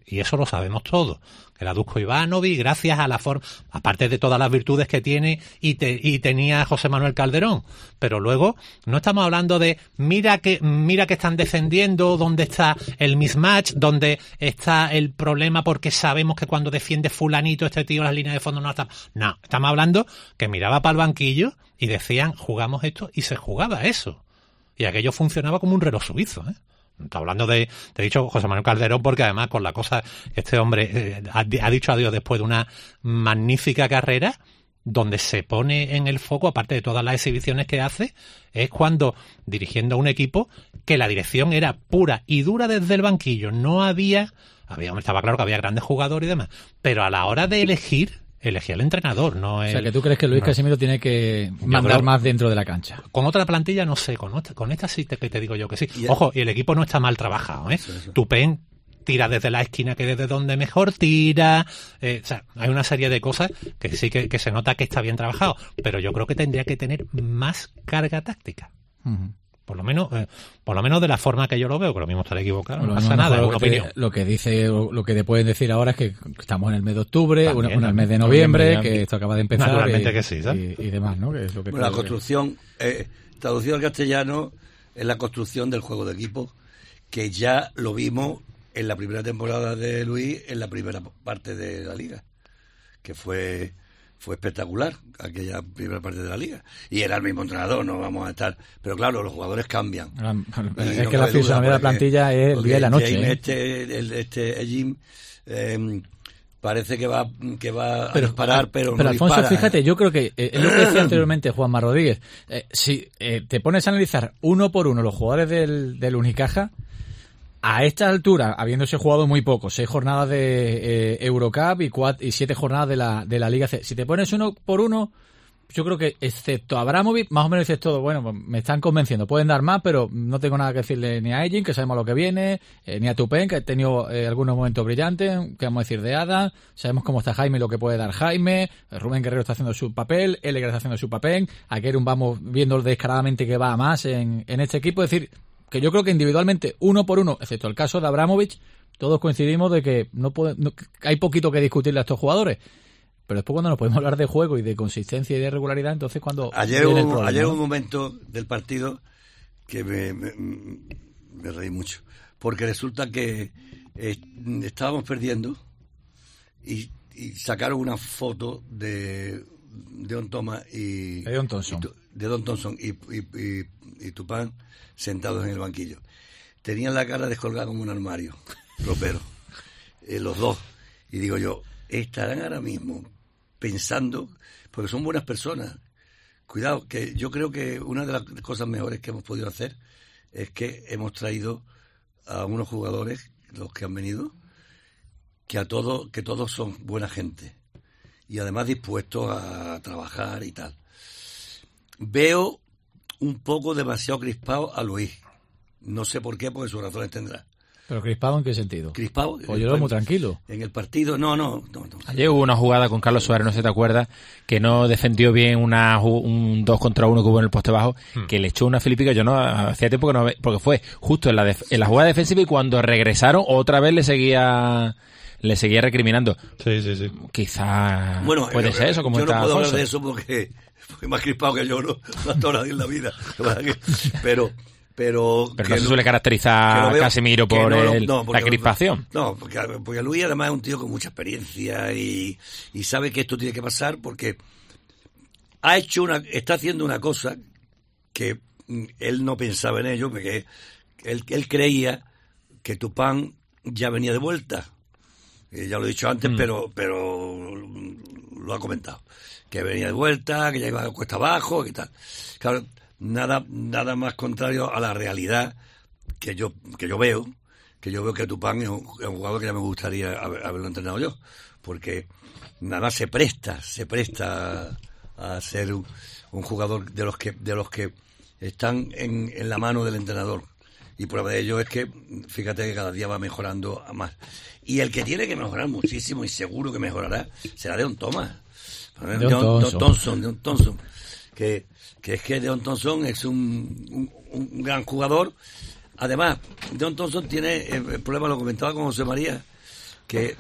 Y eso lo sabemos todos. Que era Dusko Ivanovic, gracias a la forma, aparte de todas las virtudes que tiene y tenía José Manuel Calderón. Pero luego, no estamos hablando de mira que están defendiendo, dónde está el mismatch, dónde está el problema porque sabemos que cuando defiende fulanito, este tío las líneas de fondo no está. No, estamos hablando que miraba para el banquillo y decían, jugamos esto, y se jugaba eso. Y aquello funcionaba como un reloj suizo, ¿eh? Está hablando te he dicho José Manuel Calderón porque además con la cosa, este hombre ha dicho adiós después de una magnífica carrera donde se pone en el foco, aparte de todas las exhibiciones que hace, es cuando dirigiendo a un equipo que la dirección era pura y dura desde el banquillo. No había, estaba claro que había grandes jugadores y demás, pero a la hora de elegía al entrenador, no es... O sea, que tú crees que Luis Casimiro tiene que mandar más dentro de la cancha. Con otra plantilla no sé, con esta sí que te digo yo que sí. Ojo, y el equipo no está mal trabajado, ¿eh? Sí. Tupen tira desde la esquina que desde donde mejor tira, o sea, hay una serie de cosas que sí que se nota que está bien trabajado, pero yo creo que tendría que tener más carga táctica. Uh-huh. Por lo menos de la forma que yo lo veo, que lo mismo estaré equivocado, no pasa nada, es una opinión. Lo que te pueden decir ahora es que estamos en el mes de octubre, en el mes de noviembre, que esto acaba de empezar. Naturalmente que sí, ¿sabes? Y demás, ¿no? Que es lo que la construcción, traducido al castellano, es la construcción del juego de equipo, que ya lo vimos en la primera temporada de Luis, en la primera parte de la Liga, que fue espectacular aquella primera parte de la Liga, y era el mismo entrenador, no vamos a estar, pero claro, los jugadores cambian. Es que la fisonomía de la plantilla es el día y la noche. Jim parece que va a disparar, pero no Alfonso, dispara. Fíjate, yo creo que es lo que decía anteriormente Juanma Rodríguez. Si te pones a analizar uno por uno los jugadores del Unicaja, a esta altura, habiéndose jugado muy poco, 6 jornadas de Eurocup y 7 jornadas de la Liga C, si te pones uno por uno, yo creo que excepto a Abramovich, más o menos dices todo, bueno, pues me están convenciendo, pueden dar más, pero no tengo nada que decirle ni a Egin, que sabemos lo que viene, ni a Tupen, que ha tenido algunos momentos brillantes, que vamos a decir de Adam, sabemos cómo está Jaime y lo que puede dar Jaime, Rubén Guerrero está haciendo su papel, Ellegar está haciendo su papel, a Kerun vamos viendo descaradamente que va a más en este equipo, es decir, que yo creo que individualmente, uno por uno, excepto el caso de Abramovich, todos coincidimos de que hay poquito que discutirle a estos jugadores. Pero después cuando nos podemos hablar de juego y de consistencia y de regularidad, entonces cuando ayer hubo un momento del partido que me reí mucho, porque resulta que estábamos perdiendo y sacaron una foto de Don Thomas y de Don Thompson y Tupan sentados en el banquillo. Tenían la cara descolgada como un armario, ropero, los dos. Y digo yo, estarán ahora mismo pensando, porque son buenas personas. Cuidado, que yo creo que una de las cosas mejores que hemos podido hacer es que hemos traído a unos jugadores, los que han venido, que todos son buena gente y además dispuestos a trabajar y tal. Veo un poco demasiado crispado a Luis. No sé por qué, porque sus razones tendrá. ¿Pero crispado en qué sentido? Crispado. Pues yo lo veo muy tranquilo. En el partido, no. Ayer hubo una jugada con Carlos Suárez, no sé si te acuerdas, que no defendió bien un 2 contra 1 que hubo en el poste bajo, que le echó una filipica. Yo no, hacía tiempo que no, porque fue justo en la jugada defensiva y cuando regresaron otra vez le seguía recriminando. Sí. Quizá puede ser eso, como yo está no puedo Alfonso. hablar de eso porque fue más crispado que yo, no ha estado nadie en la vida. Pero no se suele caracterizar a Casimiro por la crispación. No, porque Luis además es un tío con mucha experiencia y sabe que esto tiene que pasar porque está haciendo una cosa que él no pensaba en ello, porque él creía que Tupan ya venía de vuelta. Ya lo he dicho antes, pero lo ha comentado. Que venía de vuelta, que ya iba a cuesta abajo, y tal. Claro, nada más contrario a la realidad que yo veo que Tupan es un jugador que ya me gustaría haberlo entrenado yo, porque nada se presta a ser un jugador de los que están en la mano del entrenador. Y prueba de ello es que, fíjate que cada día va mejorando a más. Y el que tiene que mejorar muchísimo, y seguro que mejorará, será Deon Thomas. Deon Thompson. Que es que Deon Thompson es un gran jugador. Además, Deon Thompson tiene el problema, lo comentaba con José María, que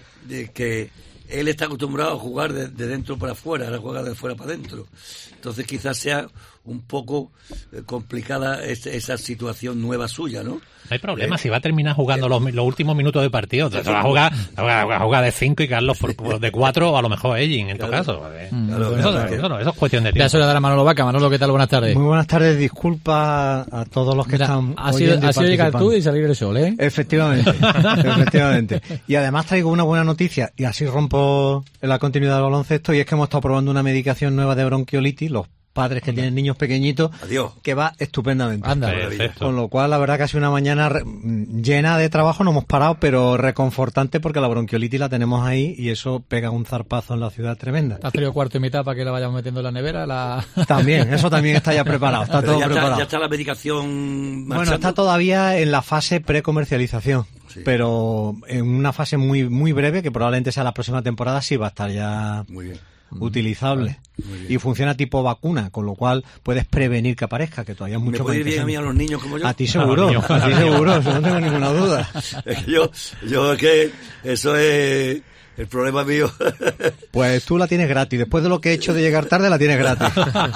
él está acostumbrado a jugar de dentro para afuera, ahora juega de fuera para adentro. Entonces quizás sea un poco complicada esa situación nueva suya, ¿no? No hay problema, si va a terminar jugando los últimos minutos de partido, te va a jugar de 5 y Carlos de 4 o a lo mejor Ellin, en todo caso. Eso es cuestión de tiempo. Ya se le dará a Manolo Vaca. Manolo, ¿qué tal? Buenas tardes. Muy buenas tardes, disculpa a todos los que están Has sido llegar tú y salir el sol, ¿eh? Efectivamente, efectivamente. Y además traigo una buena noticia, y así rompo la continuidad del baloncesto, y es que hemos estado probando una medicación nueva de bronquiolitis, los padres que tienen niños pequeñitos, que va estupendamente. Anda, con lo cual, la verdad que ha sido una mañana llena de trabajo, no hemos parado, pero reconfortante porque la bronquiolitis la tenemos ahí y eso pega un zarpazo en la ciudad tremenda. ¿Has traído cuarto y mitad para que la vayamos metiendo en la nevera? También, eso también está ya preparado, está todo preparado. Ya está la medicación marchando. Bueno, está todavía en la fase precomercialización. Sí. Pero en una fase muy muy breve, que probablemente sea la próxima temporada, sí va a estar ya muy bien. Utilizable. Y funciona tipo vacuna, con lo cual puedes prevenir que aparezca, que todavía es mucho más. ¿Me puede ir bien a mí a los niños como yo? A ti seguro, eso no tengo ninguna duda. Es que yo es que eso es el problema mío. Pues tú la tienes gratis, después de lo que he hecho de llegar tarde la tienes gratis.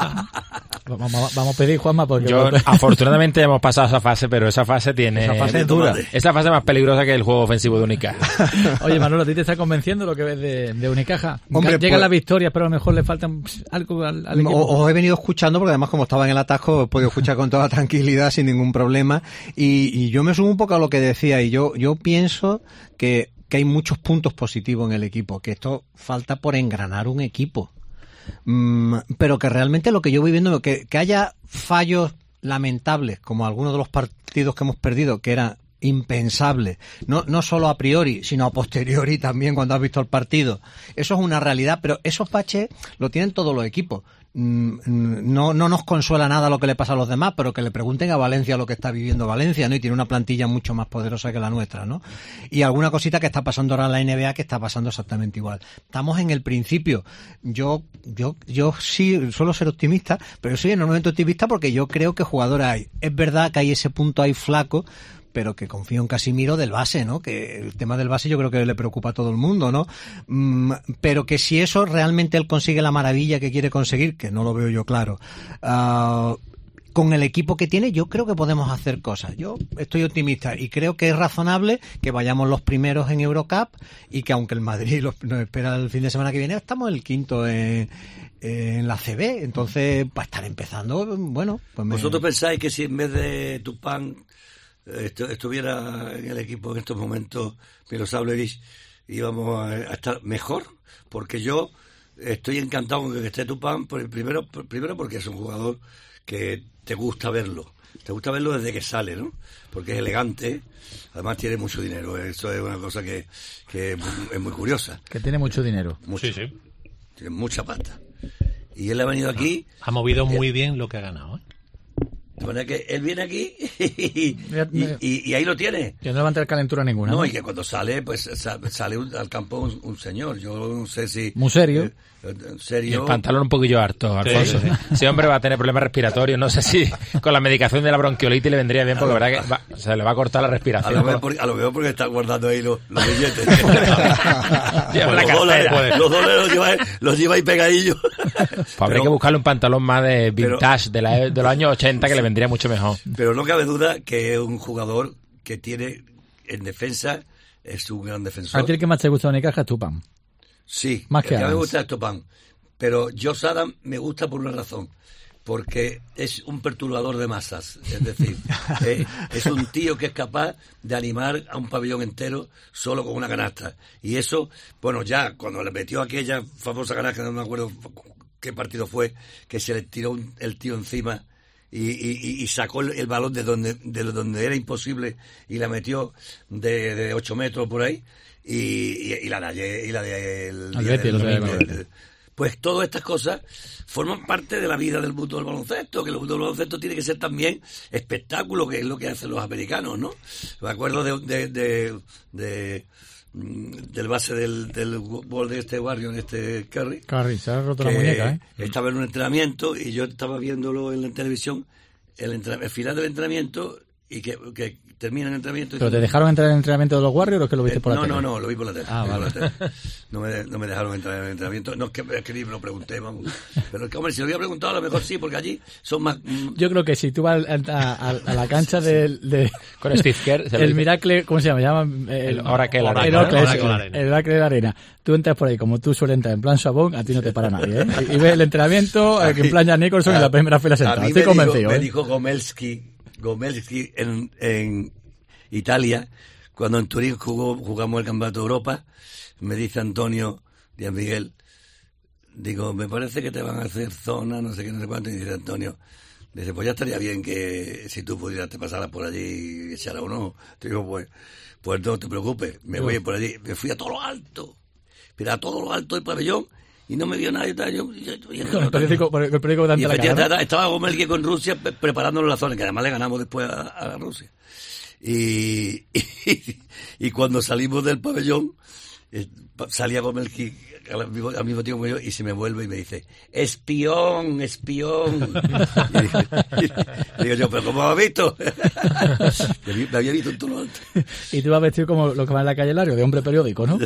Vamos a pedir, Juanma, porque... Afortunadamente hemos pasado esa fase, pero esa fase es dura. Esa fase es más peligrosa que el juego ofensivo de Unicaja. Oye, Manolo, ¿a ti te está convenciendo lo que ves de Unicaja? Hombre, llegan las victorias, pero a lo mejor le faltan algo al equipo. Os he venido escuchando, porque además como estaba en el atasco, he podido escuchar con toda tranquilidad, sin ningún problema, y yo me sumo un poco a lo que decía, y yo pienso que hay muchos puntos positivos en el equipo, que esto falta por engranar un equipo. Pero que realmente lo que yo voy viendo, que haya fallos lamentables, como algunos de los partidos que hemos perdido, que era impensable, no solo a priori, sino a posteriori también cuando has visto el partido. Eso es una realidad, pero esos baches lo tienen todos los equipos. No nos consuela nada lo que le pasa a los demás, pero que le pregunten a Valencia lo que está viviendo Valencia, ¿no? Y tiene una plantilla mucho más poderosa que la nuestra, ¿no? Y alguna cosita que está pasando ahora en la NBA que está pasando exactamente igual. Estamos en el principio. Yo sí suelo ser optimista, pero soy enormemente optimista porque yo creo que jugadores hay. Es verdad que hay ese punto ahí flaco, pero que confío en Casimiro del base, ¿no? Que el tema del base yo creo que le preocupa a todo el mundo, ¿no? Pero que si eso realmente él consigue la maravilla que quiere conseguir, que no lo veo yo claro, con el equipo que tiene, yo creo que podemos hacer cosas. Yo estoy optimista y creo que es razonable que vayamos los primeros en Eurocup y que aunque el Madrid nos espera el fin de semana que viene, estamos el quinto en la CB. Entonces, para estar empezando, bueno... pues ¿Vosotros pensáis que si en vez de Tupán estuviera en el equipo en estos momentos Milosavljević, íbamos a estar mejor? Porque yo estoy encantado con que esté Tupán, primero porque es un jugador que te gusta verlo desde que sale, ¿no? Porque es elegante, además tiene mucho dinero, eso es una cosa que es muy curiosa. Que tiene mucho dinero. Mucho. Sí. Tiene mucha pasta. Y él ha venido aquí... Ha movido muy bien lo que ha ganado, ¿eh? De manera que él viene aquí y ahí lo tiene. Que no va a tener calentura ninguna. No, y que cuando sale, pues sale al campo un señor. Yo no sé si... Muy serio. Y el pantalón un poquillo harto, Alfonso. Sí. Ese hombre va a tener problemas respiratorios. No sé si con la medicación de la bronquiolitis le vendría bien, porque la verdad que se le va a cortar la respiración. A lo mejor porque está guardando ahí los billetes. Los dólares los lleva ahí pegadillos. Pues habría que buscarle un pantalón más de vintage de los años 80 que le vendría mucho mejor. Pero no cabe duda que es un jugador que tiene en defensa, es un gran defensor. ¿A ti el que más te gusta de Unicaja es Tupán? Sí, más que me gusta Tupán, pero Josh Adams me gusta por una razón, porque es un perturbador de masas, es decir, es un tío que es capaz de animar a un pabellón entero solo con una canasta, y eso, bueno, ya cuando le metió aquella famosa canasta, no me acuerdo qué partido fue, que se le tiró el tío encima y sacó el balón de donde era imposible y la metió de 8 metros por ahí. Y la de pues todas estas cosas forman parte de la vida del mundo del baloncesto, que el mundo del baloncesto tiene que ser también espectáculo, que es lo que hacen los americanos, ¿no? Me acuerdo del base del gol de este Warrior, Curry, se ha roto la muñeca, estaba en un entrenamiento y yo estaba viéndolo en la televisión, el final del entrenamiento, y que termina el entrenamiento. ¿Pero te dejaron entrar en el entrenamiento de los Warriors o es que lo viste por la tele? No, lo vi por la tele. Vale. No me dejaron entrar en el entrenamiento. No, es que ni me lo pregunté, vamos. Pero es que, hombre, si lo hubiera preguntado, a lo mejor sí, porque allí son más... Yo creo que si tú vas a la cancha de con Steve Kerr... El Miracle, ¿cómo se llama? El Oracle de la Arena. Tú entras por ahí, como tú sueles entrar en plan Sabón, a ti no te para nadie, ¿eh? Y ves el entrenamiento, que en plan Jan Nicholson en la primera fila sentado. Estoy convencido. Me dijo Gomelski en Italia, cuando en Turín jugamos el Campeonato de Europa, me dice Antonio Díaz Miguel, digo, me parece que te van a hacer zona, no sé qué, no sé cuánto, y dice Antonio, dice, pues ya estaría bien que si tú pudieras te pasaras por allí y echara un ojo. Te digo, pues no te preocupes, me voy por allí, me fui a todo lo alto, pero a todo lo alto del pabellón, y no me dio nadie. El periódico de Antela. Estaba Gomelki con Rusia preparándolo la zona, que además le ganamos después a Rusia. Y cuando salimos del pabellón, salía Gomelki al mismo tiempo que yo y se me vuelve y me dice, espión. Y digo yo, ¿pero cómo me has visto? Me había visto en todo lo alto. Y tú vas vestido como lo que va en la calle Lario, de hombre periódico, ¿no?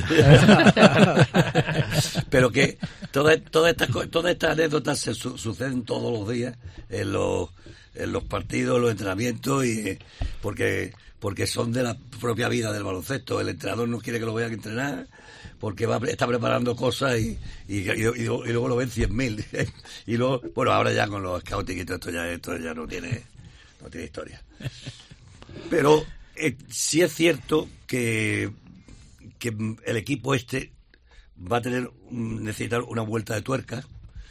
Pero que todas estas anécdotas se suceden todos los días en los partidos, los entrenamientos, y porque son de la propia vida del baloncesto. El entrenador no quiere que lo vean entrenar porque está preparando cosas y luego lo ven 100.000. Y luego, bueno, ahora ya con los scouting y todo esto ya no tiene historia. Pero sí es cierto que el equipo va a necesitar una vuelta de tuerca,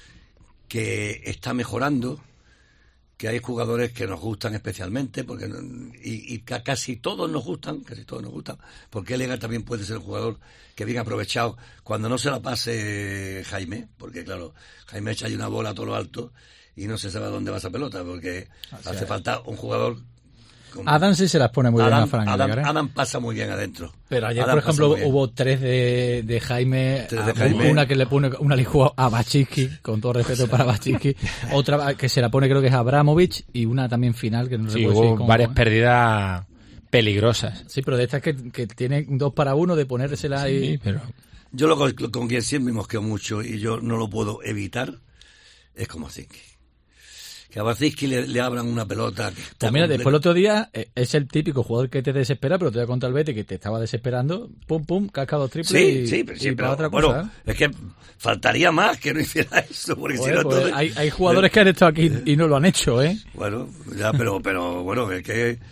que está mejorando, que hay jugadores que nos gustan especialmente, porque y casi todos nos gustan, porque Elegard también puede ser un jugador que bien aprovechado cuando no se la pase Jaime, porque claro, Jaime echa ahí una bola a todo lo alto y no se sabe a dónde va esa pelota, porque hace falta un jugador. Adam sí se las pone muy bien a Frank Elegard, ¿eh? Adam pasa muy bien adentro. Pero ayer, por ejemplo, hubo 3 de Jaime, una que le pone una lijua a Bachitsky, con todo respeto para Bachitsky, otra que se la pone creo que es a Abramovich, y una también final que no recuerdo. Sí, hubo varias pérdidas peligrosas. Sí, pero de estas que tienen 2 para 1 de ponérsela ahí. Sí, pero... Yo con quien siempre me mosqueo mucho y yo no lo puedo evitar es como Zinki. Que a Bacinski le abran una pelota. Pues mira, después el otro día es el típico jugador que te desespera, pero te voy a contar el Betis que te estaba desesperando, pum, casca 2 triples pero otra bueno, cosa. Es que faltaría más que no hiciera eso, porque bueno, si no... Pues hay jugadores que han estado aquí y no lo han hecho, ¿eh? Bueno, ya, pero bueno, es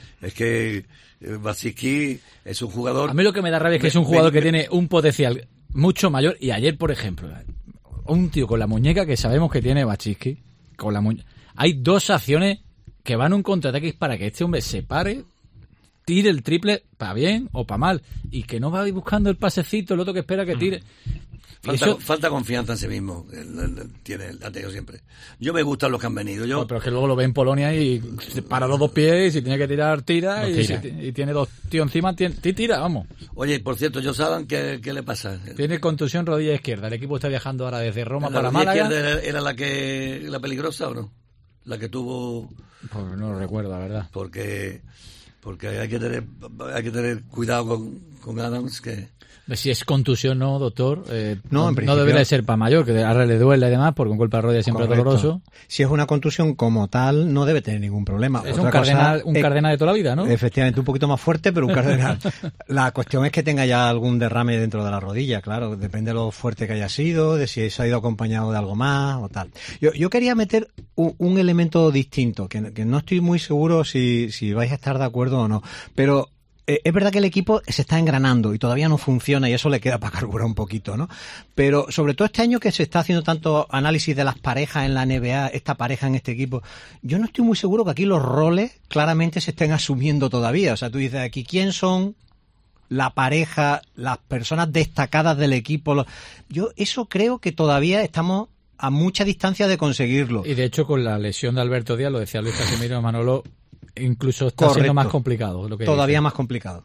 que Bacinski es un jugador... A mí lo que me da rabia es que es un jugador que tiene un potencial mucho mayor, y ayer, por ejemplo, un tío con la muñeca que sabemos que tiene Bacinski, con la muñeca... Hay 2 acciones que van un contraataque para que este hombre se pare, tire el triple para bien o para mal, y que no va a ir buscando el pasecito, el otro que espera que tire. Falta confianza en sí mismo, la ha tenido siempre. Yo me gustan los que han venido. Pero es que luego lo ve en Polonia y para los 2 pies, y si tiene que tirar, tira. Y tiene 2 tíos encima, tira, vamos. Oye, por cierto, ¿yo saben qué le pasa? Tiene contusión rodilla izquierda. El equipo está viajando ahora desde Roma para Málaga. ¿La izquierda era la peligrosa o no? La que tuvo... Pues no lo recuerdo, la verdad. Porque hay que tener cuidado con Adams, que... Si es contusión, no, doctor. No debería de ser para mayor, que ahora le duele y demás, porque un golpe de rodilla siempre es doloroso. Si es una contusión como tal, no debe tener ningún problema. Es un cardenal de toda la vida, ¿no? Efectivamente, un poquito más fuerte, pero un cardenal. La cuestión es que tenga ya algún derrame dentro de la rodilla, claro. Depende de lo fuerte que haya sido, de si se ha ido acompañado de algo más o tal. Yo quería meter un elemento distinto, que no estoy muy seguro si vais a estar de acuerdo o no, pero... Es verdad que el equipo se está engranando y todavía no funciona, y eso le queda para carburar un poquito, ¿no? Pero sobre todo este año que se está haciendo tanto análisis de las parejas en la NBA, esta pareja en este equipo, yo no estoy muy seguro que aquí los roles claramente se estén asumiendo todavía. O sea, tú dices aquí, ¿quién son la pareja, las personas destacadas del equipo? Yo eso creo que todavía estamos a mucha distancia de conseguirlo. Y de hecho con la lesión de Alberto Díaz, lo decía Luis Casimiro, Manolo, incluso está siendo más complicado. Todavía más complicado,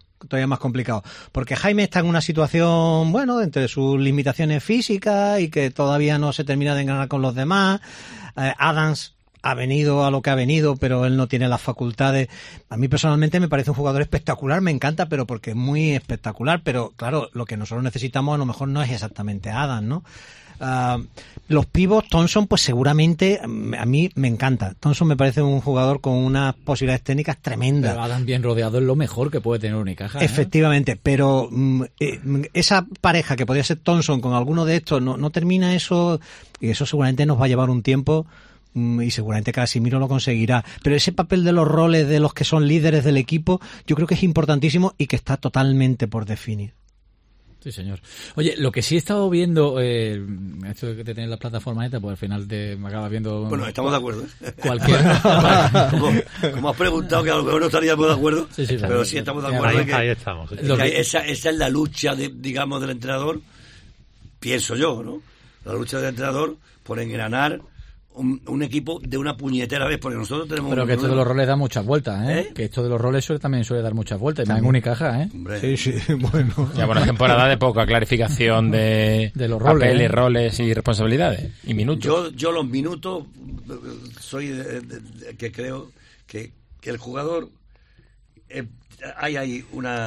porque Jaime está en una situación, bueno, entre sus limitaciones físicas y que todavía no se termina de engranar con los demás. Adams ha venido a lo que ha venido, pero él no tiene las facultades. A mí personalmente me parece un jugador espectacular, me encanta, pero porque es muy espectacular. Pero claro, lo que nosotros necesitamos a lo mejor no es exactamente Adam, ¿no? Los pivots, Thompson, pues seguramente a mí me encanta. Thompson me parece un jugador con unas posibilidades técnicas tremendas. Pero Adam bien rodeado es lo mejor que puede tener Unicaja, ¿eh? Efectivamente, pero esa pareja que podría ser Thompson con alguno de estos no termina eso, y eso seguramente nos va a llevar un tiempo, y seguramente Casimiro lo conseguirá. Pero ese papel de los roles de los que son líderes del equipo, yo creo que es importantísimo y que está totalmente por definir. Sí, señor. Oye, lo que sí he estado viendo, esto de que te tenés la plataforma esta, pues al final me acabas viendo... Bueno, estamos de acuerdo. Cualquier... como has preguntado, que a lo mejor no estaríamos de acuerdo, sí, pero sí estamos de acuerdo. Ahí estamos. Sí. Esa es la lucha, digamos, del entrenador, pienso yo, ¿no? La lucha del entrenador por engranar un equipo de una puñetera vez, porque nosotros tenemos... Pero que esto de los roles da muchas vueltas, ¿eh? Que esto de los roles también suele dar muchas vueltas, en Unicaja, ¿eh? Hombre. Sí, bueno. Ya buena temporada de poca clarificación de los roles, papeles, roles y responsabilidades, y minutos. Yo los minutos, soy que creo que el jugador... hay ahí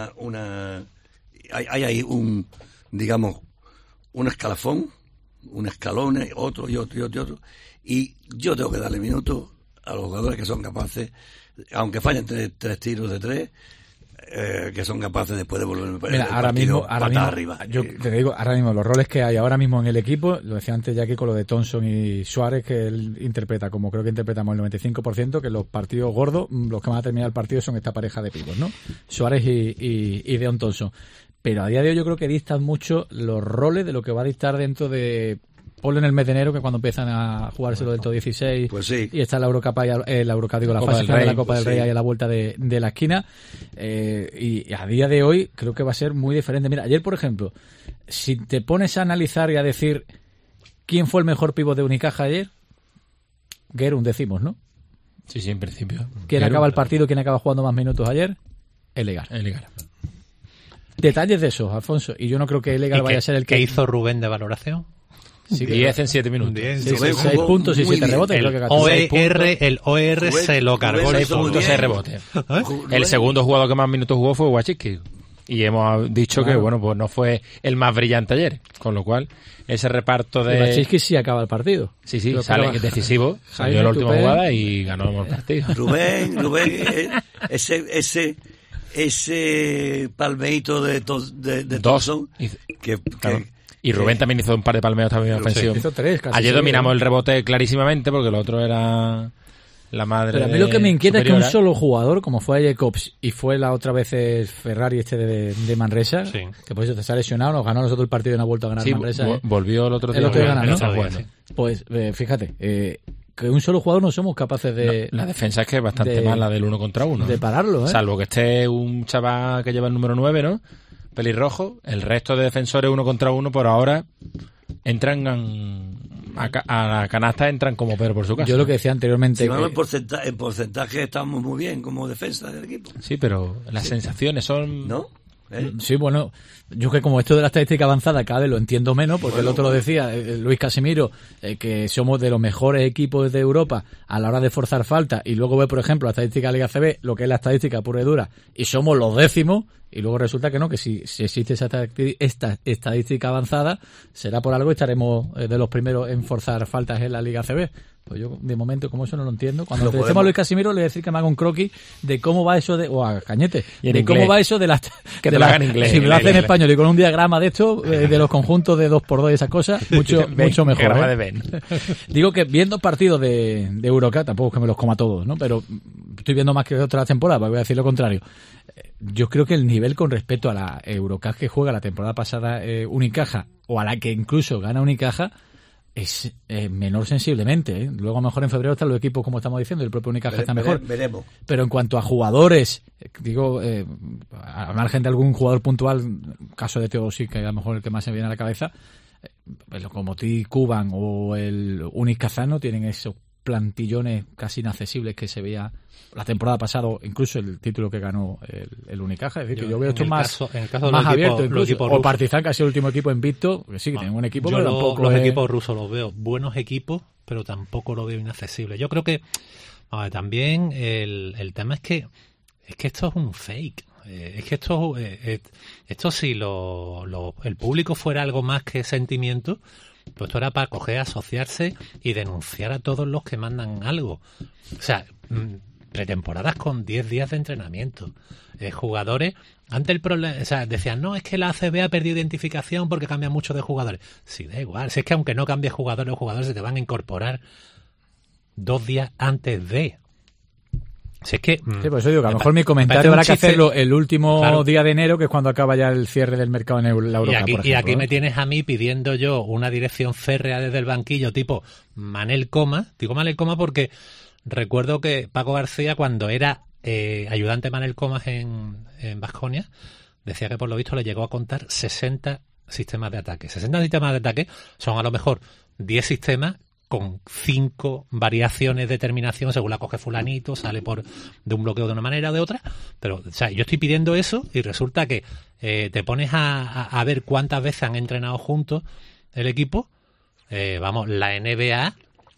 hay ahí un, digamos, un escalafón, un escalón, otro y otro. Y yo tengo que darle minutos a los jugadores que son capaces, aunque fallen tres tiros de tres, que son capaces después de volver Mira, ahora mismo arriba. Yo te digo, ahora mismo los roles que hay ahora mismo en el equipo, lo decía antes ya aquí con lo de Thompson y Suárez, que él interpreta, como creo que interpretamos el 95%, que los partidos gordos, los que van a terminar el partido son esta pareja de pivos, ¿no? Suárez y Deon Thompson. Pero a día de hoy yo creo que distan mucho los roles de lo que va a dictar dentro de... Ponle en el mes de enero, que cuando empiezan a jugárselo del todo 16, pues sí. Y está la Eurocup, la fase final de la Copa del Rey ahí a la vuelta de la esquina, y a día de hoy creo que va a ser muy diferente. Mira, ayer, por ejemplo, si te pones a analizar y a decir quién fue el mejor pívot de Unicaja ayer, Gerund decimos, ¿no? Sí, en principio. ¿Quién acaba el partido, quién acaba jugando más minutos ayer? Elegar. Detalles de eso, Alfonso, y yo no creo que Elegar vaya a ser el que... ¿Qué hizo Rubén de valoración? Sí, 10 en 7 minutos. 6 puntos y 7 rebotes. El OR se lo cargó. 6 puntos, 6 rebotes. El segundo jugador que más minutos jugó fue Wachicki. Y hemos dicho que, bueno, pues no fue el más brillante ayer. Con lo cual, ese reparto de... Wachicki sí acaba el partido. Sí, sale decisivo. Salió en la última jugada y ganó el partido. Rubén, ese palmeito de Thompson, y Rubén también hizo un par de palmeos también ofensivos. Hizo 3, casi. Ayer dominamos el rebote clarísimamente porque lo otro era la madre. Pero a mí lo que me inquieta es que un solo jugador, como fue Jacobs y fue la otra vez el Ferrari de Manresa, que por eso te está lesionado, nos ganó nosotros el partido y no ha vuelto a ganar Manresa. Volvió el otro día. Pues fíjate, que un solo jugador no somos capaces de... No, la defensa es que es bastante mala del 1 contra 1. De pararlo, Salvo que esté un chaval que lleva el número 9, ¿no? Pelirrojo. El resto de defensores 1 contra 1 por ahora entran a la canasta, entran como Pedro por su casa. Yo lo que decía anteriormente... En porcentaje estamos muy bien como defensa del equipo. Sí, pero las sensaciones son... ¿No? Sí, bueno, yo que como esto de la estadística avanzada cada vez lo entiendo menos, porque el otro lo decía, Luis Casimiro, que somos de los mejores equipos de Europa a la hora de forzar falta, y luego ve, por ejemplo, la estadística de Liga CB, lo que es la estadística pura y dura, y somos los décimos, y luego resulta que no, que si existe esta estadística avanzada, será por algo y estaremos de los primeros en forzar faltas en la Liga CB. Pues yo, de momento, como eso no lo entiendo. Cuando le decimos a Luis Casimiro, le voy a decir que me haga un croquis de cómo va eso o a Cañete, de cómo va eso de las... Que te lo haga en inglés. Si me lo hace en español y con un diagrama de esto, de los conjuntos de 2x2 y esas cosas, mucho mejor. De Ben. Digo que viendo partidos de Eurocup, tampoco es que me los coma todos, ¿no? Pero estoy viendo más que otras temporadas, voy a decir lo contrario. Yo creo que el nivel con respecto a la Eurocup que juega la temporada pasada Unicaja, o a la que incluso gana Unicaja, es menor sensiblemente. Luego a lo mejor en febrero están los equipos, como estamos diciendo, el propio Unicaja está mejor. Veremos. Pero en cuanto a jugadores, digo, al margen de algún jugador puntual, caso de Teodosí, que a lo mejor el que más se viene a la cabeza, como T. Cuban o el Unicazano, tienen esos plantillones casi inaccesibles que se veía la temporada pasada, incluso el título que ganó el Unicaja. Es decir, que yo veo esto más abierto, incluso. O Partizan, que ha sido el último equipo invicto, que sí, que tienen un equipo, pero tampoco los equipos rusos los veo buenos equipos, pero tampoco lo veo inaccesible. Yo creo que también el tema es que esto es un fake. Es que esto si el público fuera algo más que sentimiento, pues esto era para coger, asociarse y denunciar a todos los que mandan algo. O sea, pretemporadas con 10 días de entrenamiento. Jugadores, antes el problema, o sea, decían, no, es que la ACB ha perdido identificación porque cambia mucho de jugadores. Sí, da igual. Si es que aunque no cambies jugadores, los jugadores se te van a incorporar 2 días antes de... Si es que, sí, por eso digo que a lo mejor mi comentario habrá que hacerlo el último día de enero, que es cuando acaba ya el cierre del mercado en la Eurocup, por ejemplo. Y aquí me tienes a mí pidiendo yo una dirección férrea desde el banquillo, tipo Manel Coma. Digo Manel Coma porque recuerdo que Paco García, cuando era ayudante Manel Comas en Baskonia, decía que por lo visto le llegó a contar 60 sistemas de ataque. 60 sistemas de ataque son a lo mejor 10 sistemas con 5 variaciones de terminación según la coge fulanito, sale de un bloqueo de una manera o de otra. Pero, o sea, yo estoy pidiendo eso y resulta que te pones a ver cuántas veces han entrenado juntos el equipo. La NBA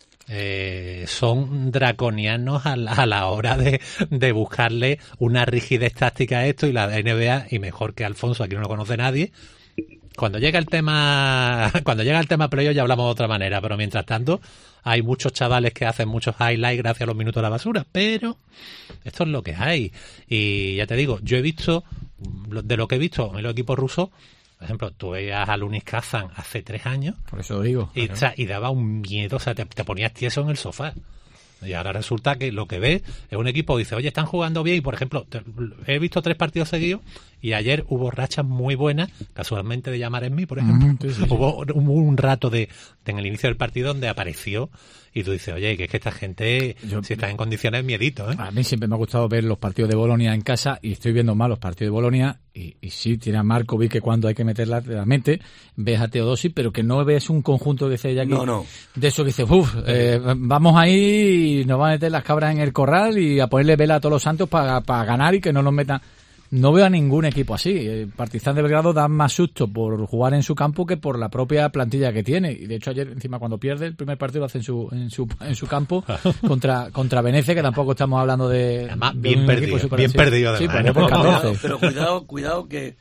son draconianos a la hora de buscarle una rigidez táctica a esto, y la NBA, y mejor que Alfonso, aquí no lo conoce nadie. Cuando llega el tema playoff ya hablamos de otra manera, pero mientras tanto hay muchos chavales que hacen muchos highlights gracias a los minutos de la basura, pero esto es lo que hay. Y ya te digo, yo he visto, de lo que he visto en los equipos rusos, por ejemplo, tú veías a Lunis Kazan hace 3 años. Por eso lo digo. Y, claro. O sea, y daba un miedo, o sea, te ponías tieso en el sofá. Y ahora resulta que lo que ves es un equipo que dice, oye, están jugando bien. Y, por ejemplo, he visto 3 partidos seguidos y ayer hubo rachas muy buenas, casualmente de llamar en mí, por ejemplo. Sí. Hubo un rato en el inicio del partido donde apareció y tú dices, oye, que es que esta gente, si está en condiciones, miedito, ¿eh? A mí siempre me ha gustado ver los partidos de Bolonia en casa y estoy viendo más los partidos de Bolonia y sí, tiene a Markovic, que cuando hay que meterla realmente, ves a Teodosi, pero que no ves un conjunto que dice ya aquí, de eso que dice, vamos ahí y nos van a meter las cabras en el corral y a ponerle vela a todos los santos para ganar y que no nos metan. No veo a ningún equipo así. Partizan de Belgrado da más susto por jugar en su campo que por la propia plantilla que tiene. Y de hecho ayer, encima, cuando pierde el primer partido, lo hace en su campo contra Venecia, que tampoco estamos hablando de... Además, bien perdido. Sí, pero cuidado que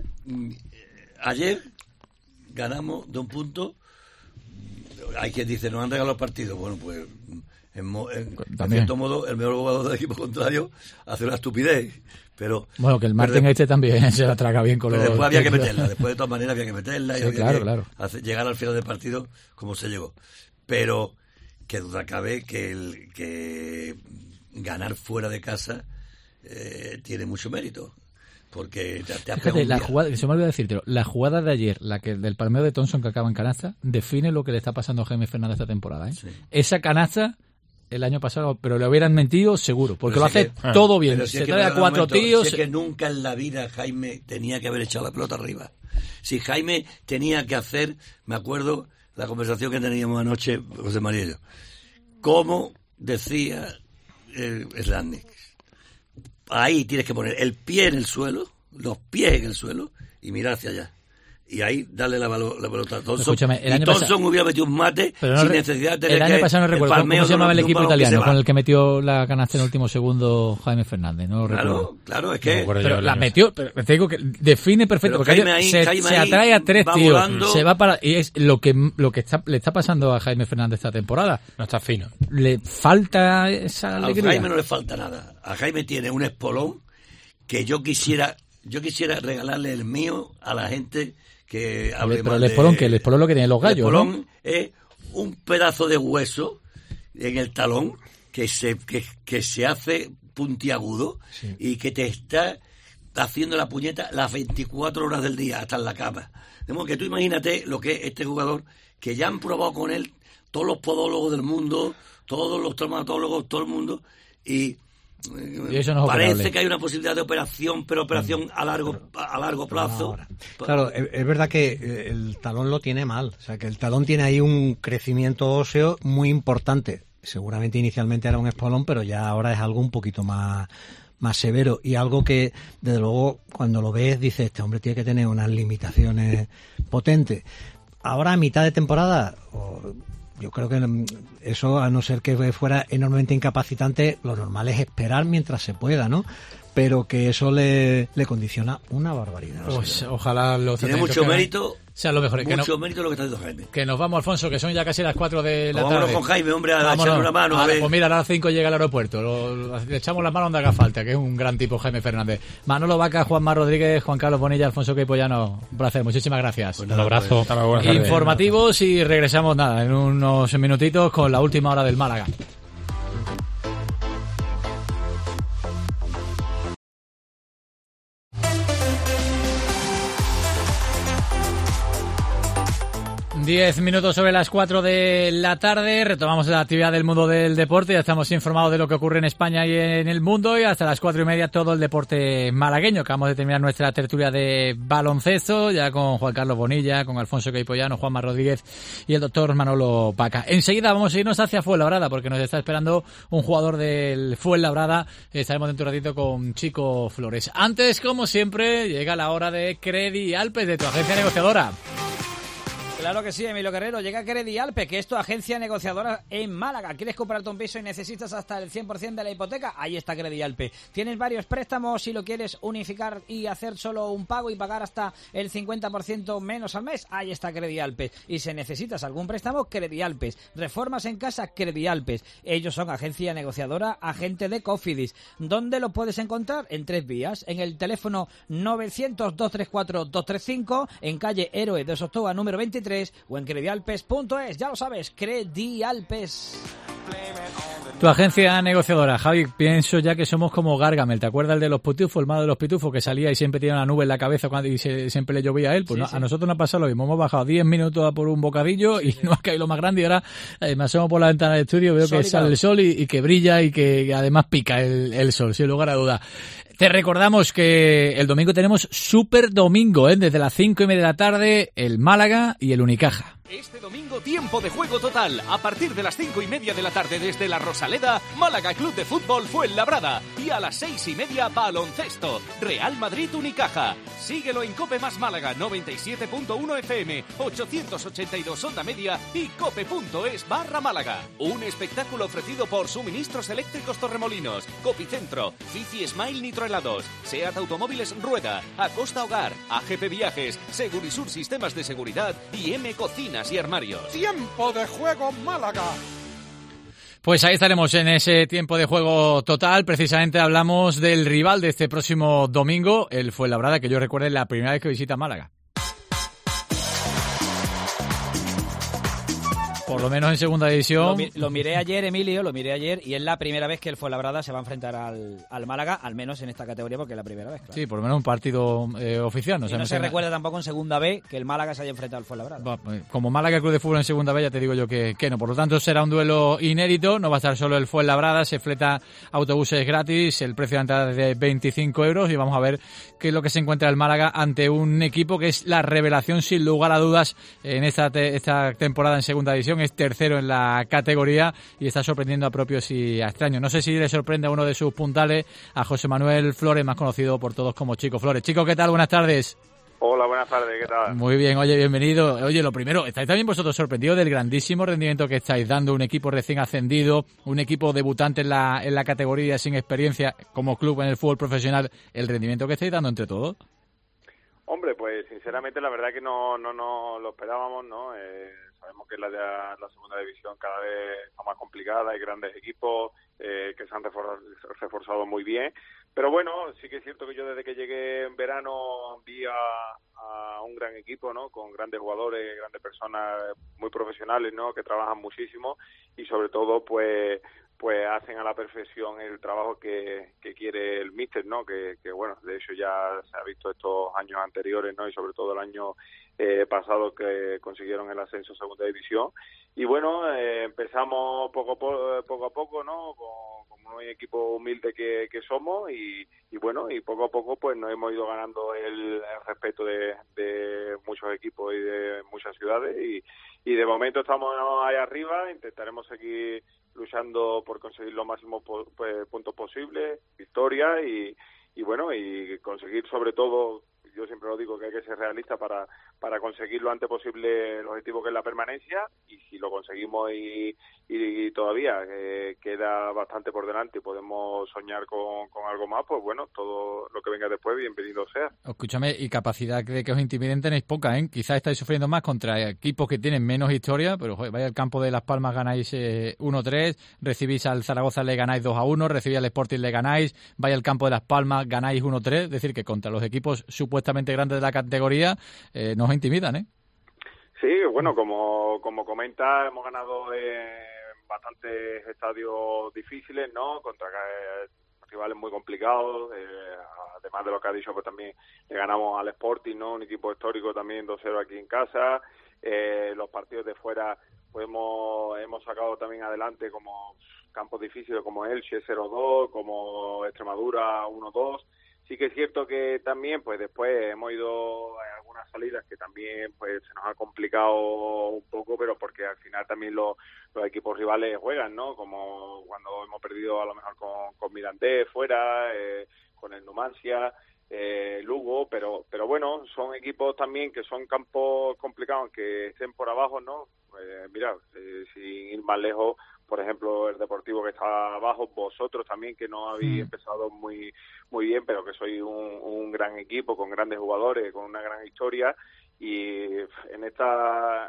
ayer ganamos de un punto. Hay quien dice, nos han regalado el partido. Bueno, pues en cierto modo, el mejor jugador del equipo contrario hace una estupidez. Pero bueno, que el Martín también se la traga bien con los... Después había que meterla, después de todas maneras había que meterla. Sí, y había claro. Llegar al final del partido como se llegó. Pero que duda cabe que ganar fuera de casa tiene mucho mérito. Porque te has Fíjate, la jugada, se me olvidó decírtelo, la jugada de ayer, la que del palmeo de Thompson que acaba en canasta, define lo que le está pasando a Jaime Fernández esta temporada, ¿eh? Sí. Esa canasta el año pasado, pero le hubieran mentido seguro, porque pero lo hace todo bien. Si se trae a 4 tíos. Si es que nunca en la vida Jaime tenía que haber echado la pelota arriba. Si Jaime tenía que hacer, me acuerdo la conversación que teníamos anoche, José María y yo, como decía Slatnik, ahí tienes que poner el pie en el suelo, los pies en el suelo y mirar hacia allá. Y ahí darle la pelota a Thompson. Escúchame, y Thompson hubiera metido un mate sin necesidad de tener el año pasado no recuerdo cómo se llamaba el equipo italiano con el que metió la canasta en el último segundo Jaime Fernández. No lo recuerdo. Claro, es que... Pero la metió, pero te digo que define perfecto. Porque se atrae a 3 tíos, volando. Se va para... Y es lo que le está pasando a Jaime Fernández esta temporada. No está fino. Le falta esa alegría. A Jaime no le falta nada. A Jaime tiene un espolón que yo quisiera regalarle el mío a la gente... Pero el espolón, ¿qué? El espolón lo que tienen los gallos, el espolón, ¿no? Es un pedazo de hueso en el talón que se hace puntiagudo, sí, y que te está haciendo la puñeta las 24 horas del día, hasta en la cama. De modo que tú imagínate lo que es este jugador, que ya han probado con él todos los podólogos del mundo, todos los traumatólogos, todo el mundo, y eso no es parece operable. Que hay una posibilidad de operación, pero operación a largo plazo. Claro, es verdad que el talón lo tiene mal, o sea que el talón tiene ahí un crecimiento óseo muy importante. Seguramente inicialmente era un espolón, pero ya ahora es algo un poquito más severo y algo que desde luego cuando lo ves dices, este hombre tiene que tener unas limitaciones potentes. Ahora a mitad de temporada yo creo que eso, a no ser que fuera enormemente incapacitante, lo normal es esperar mientras se pueda, ¿no? Pero que eso le condiciona una barbaridad. Pues ojalá lo tiene mucho mérito. Sea lo mejor. Mucho mérito lo que está diciendo Jaime. Que nos vamos, Alfonso, que son ya casi las 4 de la tarde. Vámonos con Jaime, hombre, a echarle una mano. Vale, pues mira, a las 5 llega al aeropuerto. Le echamos las manos donde haga falta, que es un gran tipo Jaime Fernández. Manolo Vaca, Juanma Rodríguez, Juan Carlos Bonilla, Alfonso Queipollano. Un placer, muchísimas gracias. Pues un abrazo. Informativos y regresamos en unos minutitos con la última hora del Málaga. Diez minutos sobre las 4 de la tarde, retomamos la actividad del mundo del deporte, ya estamos informados de lo que ocurre en España y en el mundo, y hasta las 4:30 todo el deporte malagueño. Acabamos de terminar nuestra tertulia de baloncesto, ya con Juan Carlos Bonilla, con Alfonso Queipollano, Juanma Rodríguez y el doctor Manolo Vaca. Enseguida vamos a irnos hacia Fuenlabrada, porque nos está esperando un jugador del Fuenlabrada. Estaremos dentro de un ratito con Chico Flores. Antes, como siempre, llega la hora de Credi Alpes, de tu agencia negociadora. Claro que sí, Emilio Guerrero. Llega Credi Alpes, que es tu agencia negociadora en Málaga. ¿Quieres comprarte un piso y necesitas hasta el 100% de la hipoteca? Ahí está Credi Alpes. ¿Tienes varios préstamos y lo quieres unificar y hacer solo un pago y pagar hasta el 50% menos al mes? Ahí está Credi Alpes. Y si necesitas algún préstamo, Credi Alpes. Reformas en casa, Credi Alpes. Ellos son agencia negociadora, agente de Cofidis. ¿Dónde lo puedes encontrar? En 3 vías. En el teléfono 900-234-235, en calle Héroe de Sostoa, número 23, o en credialpes.es. Ya lo sabes, Credi Alpes. Tu agencia negociadora, Javi. Pienso ya que somos como Gargamel. ¿Te acuerdas el de los pitufos, el malo de los pitufos, que salía y siempre tenía una nube en la cabeza y siempre le llovía a él? Pues sí, sí. A nosotros nos ha pasado lo mismo. Hemos bajado 10 minutos a por un bocadillo y nos ha caído lo más grande, y ahora me asomo por la ventana del estudio, veo que sale el sol y que brilla y que además pica el sol, sin lugar a duda. Te recordamos que el domingo tenemos Super Domingo, desde las 5:30 de la tarde, el Málaga y el Unicaja. Este domingo, tiempo de juego total. A partir de las 5:30 de la tarde desde la Rosaleda, Málaga Club de Fútbol Fuenlabrada. Y a las 6:30, baloncesto. Real Madrid Unicaja. Síguelo en Cope Más Málaga, 97.1 FM, 882 onda media y cope.es/Málaga. Un espectáculo ofrecido por Suministros Eléctricos Torremolinos, Copicentro, Fifi Smile Nitrohelados, Seat Automóviles Rueda, Acosta Hogar, AGP Viajes, Segurisur Sistemas de Seguridad y M Cocina y armarios. Tiempo de juego Málaga. Pues ahí estaremos en ese tiempo de juego total. Precisamente hablamos del rival de este próximo domingo, el Fuenlabrada, que yo recuerdo la primera vez que visita Málaga. Por lo menos en segunda división. Lo miré ayer, Emilio, y es la primera vez que el Fuenlabrada se va a enfrentar al Málaga, al menos en esta categoría, porque es la primera vez, claro. Sí, por lo menos un partido oficial. No se recuerda tampoco en segunda B que el Málaga se haya enfrentado al Fuenlabrada. Como Málaga Club de Fútbol en segunda B, ya te digo yo que no. Por lo tanto, será un duelo inédito. No va a estar solo el Fuenlabrada, se fleta autobuses gratis, el precio de entrada es de 25 euros, y vamos a ver qué es lo que se encuentra el Málaga ante un equipo que es la revelación, sin lugar a dudas, en esta temporada en segunda división. Es tercero en la categoría y está sorprendiendo a propios y a extraños. No sé si le sorprende a uno de sus puntales, a José Manuel Flores, más conocido por todos como Chico Flores. Chico, ¿qué tal? Buenas tardes. Hola, buenas tardes, ¿qué tal? Muy bien, oye, bienvenido. Oye, lo primero, ¿estáis también vosotros sorprendidos del grandísimo rendimiento que estáis dando? Un equipo recién ascendido, un equipo debutante en la categoría, sin experiencia como club en el fútbol profesional, el rendimiento que estáis dando entre todos. Hombre, pues sinceramente la verdad que no lo esperábamos, ¿no? Sabemos que la segunda división cada vez está más complicada, hay grandes equipos que se han reforzado muy bien, pero bueno, sí que es cierto que yo desde que llegué en verano vi a un gran equipo, ¿no? Con grandes jugadores, grandes personas muy profesionales, ¿no? Que trabajan muchísimo y sobre todo pues hacen a la perfección el trabajo que quiere el míster, ¿no? Que bueno, de hecho ya se ha visto estos años anteriores, ¿no? Y sobre todo el año pasado, que consiguieron el ascenso a segunda división. Y bueno, empezamos poco a poco, ¿no? Como un equipo humilde que somos y bueno, y poco a poco pues nos hemos ido ganando el respeto de muchos equipos y de muchas ciudades y de momento estamos ahí arriba. Intentaremos seguir luchando por conseguir los máximos puntos posibles, victorias y bueno, y conseguir sobre todo, yo siempre lo digo, que hay que ser realista para conseguir lo antes posible el objetivo, que es la permanencia, y si lo conseguimos y todavía queda bastante por delante y podemos soñar con algo más, pues bueno, todo lo que venga después, bienvenido sea. Escúchame, y capacidad de que os intimiden tenéis poca, ¿eh? Quizás estáis sufriendo más contra equipos que tienen menos historia, pero joder, vaya al campo de Las Palmas, ganáis 1-3, recibís al Zaragoza, le ganáis 2-1, recibís al Sporting, le ganáis, vaya al campo de Las Palmas, ganáis 1-3, es decir, que contra los equipos supuestamente grandes de la categoría nos intimidan, ¿eh? Sí, bueno, como comenta, hemos ganado bastantes estadios difíciles, ¿no? Contra rivales muy complicados, además de lo que ha dicho, pues también le ganamos al Sporting, ¿no? Un equipo histórico también 2-0 aquí en casa. Los partidos de fuera pues hemos sacado también adelante como campos difíciles como Elche 0-2, como Extremadura 1-2. Sí que es cierto que también, pues después hemos ido a algunas salidas que también pues se nos ha complicado un poco, pero porque al final también los equipos rivales juegan, ¿no? Como cuando hemos perdido a lo mejor con Mirandés fuera, con el Numancia, Lugo, pero bueno, son equipos también que son campos complicados, aunque estén por abajo, ¿no? Mira, sin ir más lejos, por ejemplo, el Deportivo que está abajo, vosotros también que no habéis empezado muy bien, pero que sois un gran equipo con grandes jugadores, con una gran historia, y en esta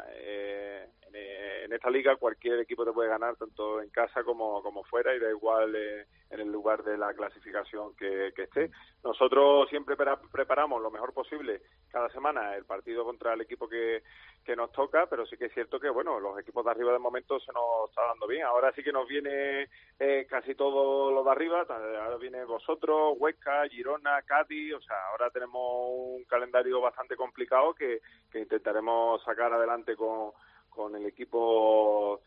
liga cualquier equipo te puede ganar, tanto en casa como fuera, y da igual en el lugar de la clasificación que esté. Nosotros siempre preparamos lo mejor posible cada semana el partido contra el equipo que nos toca, pero sí que es cierto que bueno, los equipos de arriba de momento se nos está dando bien. Ahora sí que nos viene casi todo lo de arriba, ahora viene vosotros, Huesca, Girona, Cádiz, o sea, ahora tenemos un calendario bastante complicado que intentaremos sacar adelante con el equipo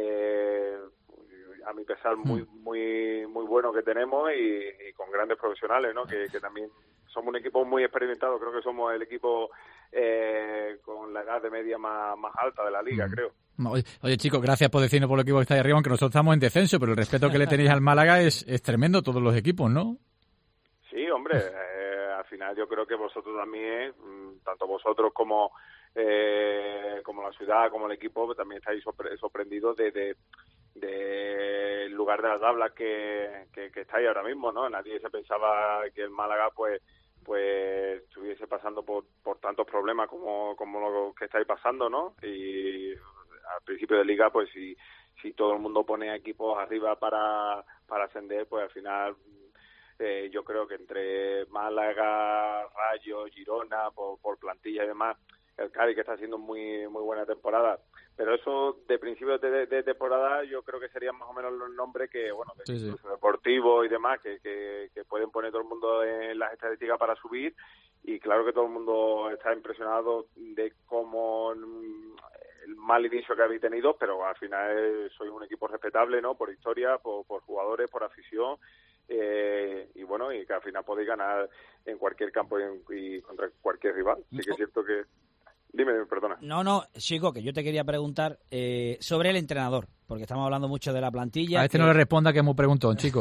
a mi pesar muy bueno que tenemos y con grandes profesionales, ¿no? Que también somos un equipo muy experimentado, creo que somos el equipo con la edad de media más alta de la liga, creo. Oye, chicos, gracias por decirnos por el equipo que está ahí arriba, aunque nosotros estamos en descenso, pero el respeto que le tenéis al Málaga es tremendo, todos los equipos, ¿no? Sí, hombre, al final yo creo que vosotros también, tanto vosotros como la ciudad, como el equipo, también estáis sorprendidos del lugar de la tabla que estáis ahora mismo, ¿no? Nadie se pensaba que el Málaga pues estuviese pasando por tantos problemas como lo que estáis pasando, ¿no? Y al principio de liga, pues si todo el mundo pone equipos arriba para ascender, pues al final yo creo que entre Málaga, Rayo, Girona, por plantilla y demás, el Cádiz que está haciendo muy buena temporada, pero eso de principios de temporada yo creo que serían más o menos los nombres que, bueno, de Deportivo y demás, que pueden poner todo el mundo en las estadísticas para subir, y claro que todo el mundo está impresionado de cómo el mal inicio que habéis tenido, pero al final sois un equipo respetable, ¿no? Por historia, por jugadores, por afición, y bueno, y que al final podéis ganar en cualquier campo y contra cualquier rival. Sí que es cierto que... Dime, perdona. No, chico, que yo te quería preguntar sobre el entrenador, porque estamos hablando mucho de la plantilla. A no le responda que es muy preguntón, chico.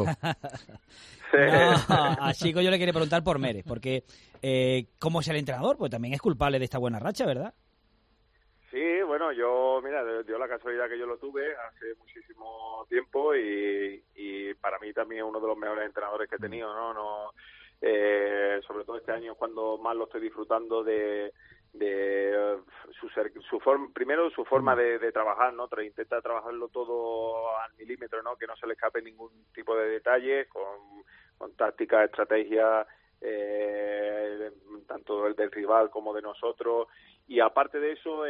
A Chico yo le quería preguntar por Mérez, porque ¿cómo es el entrenador? Pues también es culpable de esta buena racha, ¿verdad? Sí, bueno, mira, dio la casualidad que yo lo tuve hace muchísimo tiempo y para mí también es uno de los mejores entrenadores que he tenido, ¿no? Sobre todo este año, cuando más lo estoy disfrutando de su forma de trabajar, ¿no? Intenta trabajarlo todo al milímetro, ¿no? Que no se le escape ningún tipo de detalle, con táctica, estrategia, tanto del rival como de nosotros, y aparte de eso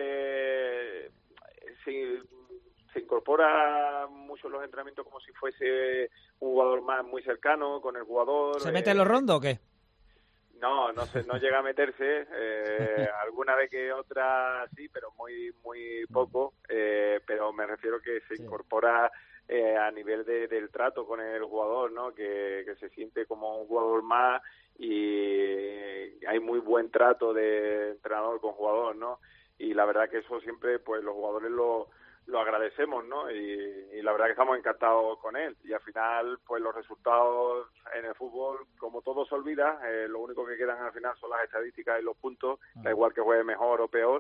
se incorpora mucho en los entrenamientos como si fuese un jugador más muy cercano con el jugador. ¿Se mete en los rondos o qué? No llega a meterse, alguna vez que otra sí, pero muy poco, pero me refiero que se incorpora a nivel del trato con el jugador, ¿no? Que se siente como un jugador más, y hay muy buen trato de entrenador con jugador, ¿no? Y la verdad que eso siempre, pues los jugadores lo agradecemos, ¿no? Y la verdad que estamos encantados con él. Y al final, pues los resultados en el fútbol, como todo se olvida, lo único que quedan al final son las estadísticas y los puntos, da igual que juegue mejor o peor,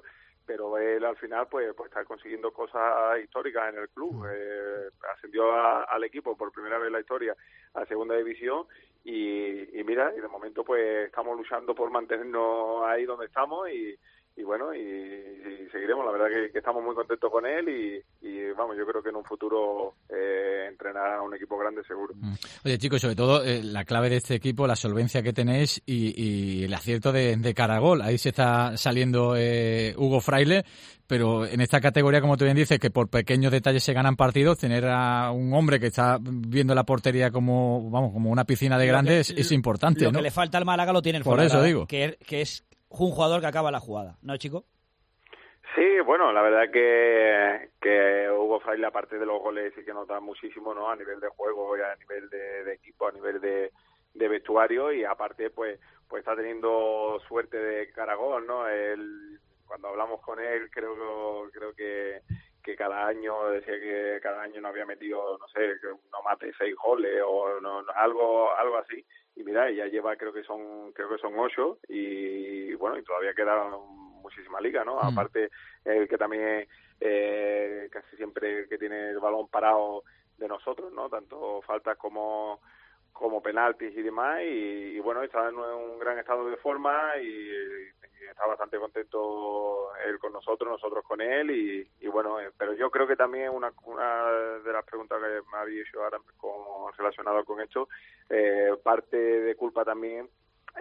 pero él al final pues está consiguiendo cosas históricas en el club. Ascendió al equipo por primera vez en la historia a segunda división y mira, y de momento pues estamos luchando por mantenernos ahí donde estamos y bueno, y seguiremos. La verdad que estamos muy contentos con él y vamos, yo creo que en un futuro entrenará a un equipo grande seguro. Oye, chicos, sobre todo la clave de este equipo, la solvencia que tenéis y el acierto de cara a gol. Ahí se está saliendo Hugo Fraile, pero en esta categoría, como tú bien dices, que por pequeños detalles se ganan partidos, tener a un hombre que está viendo la portería como una piscina de grande es importante, lo ¿no? que le falta al Málaga lo tiene el Por eso digo. Que es un jugador que acaba la jugada, ¿no, chico? Sí, bueno, la verdad que Hugo Fraile, aparte de los goles, sí que nota muchísimo, ¿no? A nivel de juego y a nivel de equipo, a nivel de vestuario, y aparte pues está teniendo suerte de cara a gol, ¿no? Él, cuando hablamos con él, creo que cada año decía que cada año no había metido, no sé, que no mate 6 goles o no, algo así. Y mira, ya lleva creo que son 8 y bueno, y todavía queda muchísima liga, ¿no? Aparte el que también casi siempre que tiene el balón parado de nosotros, ¿no? Tanto faltas como penaltis y demás, y bueno, está en un gran estado de forma y está bastante contento él con nosotros con él y bueno, pero yo creo que también una de las preguntas que me había hecho ahora relacionado con esto, parte de culpa también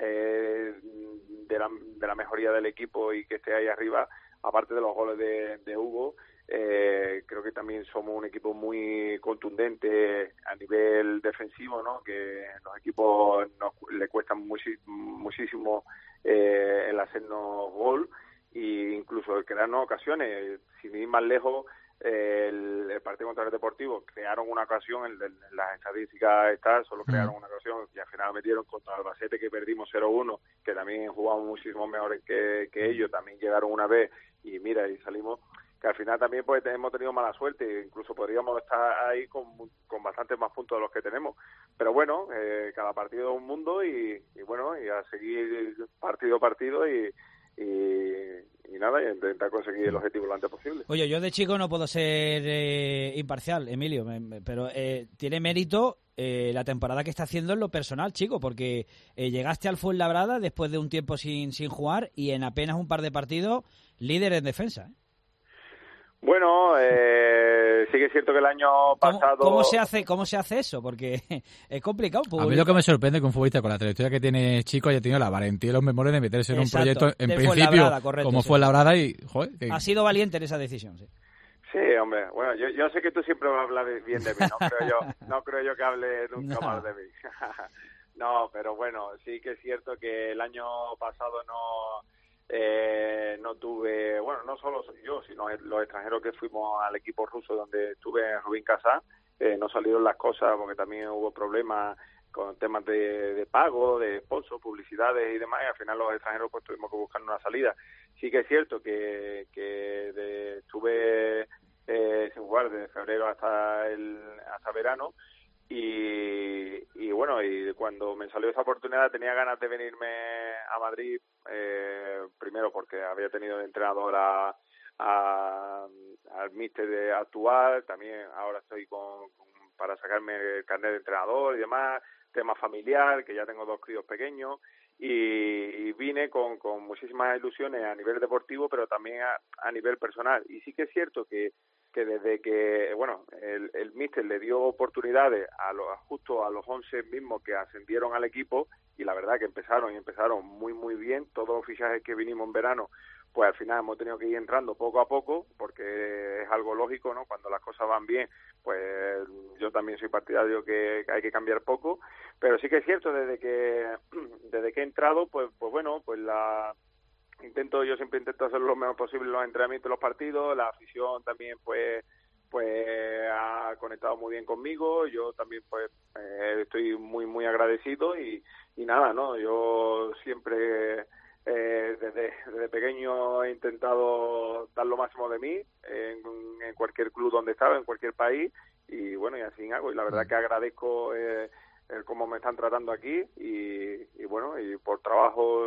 de la mejoría del equipo y que esté ahí arriba, aparte de los goles de Hugo. Creo que también somos un equipo muy contundente a nivel defensivo, ¿no? Que los equipos le cuestan muchísimo el hacernos gol e incluso el crearnos ocasiones. Sin ir más lejos, el partido contra el Deportivo crearon una ocasión, en las estadísticas solo crearon una ocasión y al final metieron contra Albacete, que perdimos 0-1, que también jugamos muchísimo mejor que ellos, también llegaron una vez y mira, y salimos, que al final también pues hemos tenido mala suerte, incluso podríamos estar ahí con bastantes más puntos de los que tenemos, pero bueno, cada partido es un mundo y bueno, y a seguir partido a partido y nada, y intentar conseguir el objetivo lo antes posible. Oye, yo de chico no puedo ser imparcial, Emilio, pero tiene mérito la temporada que está haciendo en lo personal, chico, porque llegaste al Fuenlabrada después de un tiempo sin jugar y en apenas un par de partidos líder en defensa, ¿eh? Bueno, sí que es cierto que el año pasado... ¿Cómo se hace eso? Porque es complicado. A mí lo que me sorprende es que un futbolista con la trayectoria que tiene Chico haya tenido la valentía y los memorias de meterse en un proyecto, en principio, como fue Labrada y... Joder, ha sido valiente en esa decisión, sí. Sí, hombre, bueno, yo sé que tú siempre vas a hablar bien de mí, no creo yo que hable nunca más de mí. No, pero bueno, sí que es cierto que el año pasado no tuve, bueno, no solo soy yo, sino los extranjeros que fuimos al equipo ruso donde estuve en Rubin Kazán, no salieron las cosas porque también hubo problemas con temas de pago, de sponsor, publicidades y demás, y al final los extranjeros pues tuvimos que buscar una salida. Sí que es cierto que estuve sin jugar desde febrero hasta verano, y bueno, y cuando me salió esa oportunidad tenía ganas de venirme a Madrid, primero porque había tenido de entrenador al míster actual, también ahora estoy para sacarme el carnet de entrenador y demás, tema familiar, que ya tengo 2 críos pequeños, y vine con muchísimas ilusiones a nivel deportivo, pero también a nivel personal. Y sí que es cierto que desde que, bueno, el míster le dio oportunidades justo a los 11 mismos que ascendieron al equipo, y la verdad que empezaron muy muy bien. Todos los fichajes que vinimos en verano, pues al final hemos tenido que ir entrando poco a poco, porque es algo lógico, ¿no? Cuando las cosas van bien, pues yo también soy partidario que hay que cambiar poco, pero sí que es cierto, desde que he entrado, pues bueno, pues yo siempre intento hacer lo mejor posible los entrenamientos, los partidos, la afición también pues ha conectado muy bien conmigo, yo también pues estoy muy muy agradecido y nada, ¿no? Yo siempre desde pequeño he intentado dar lo máximo de mí en cualquier club donde estaba, en cualquier país, y bueno, y así hago, y la verdad que agradezco cómo me están tratando aquí, y bueno, y por trabajo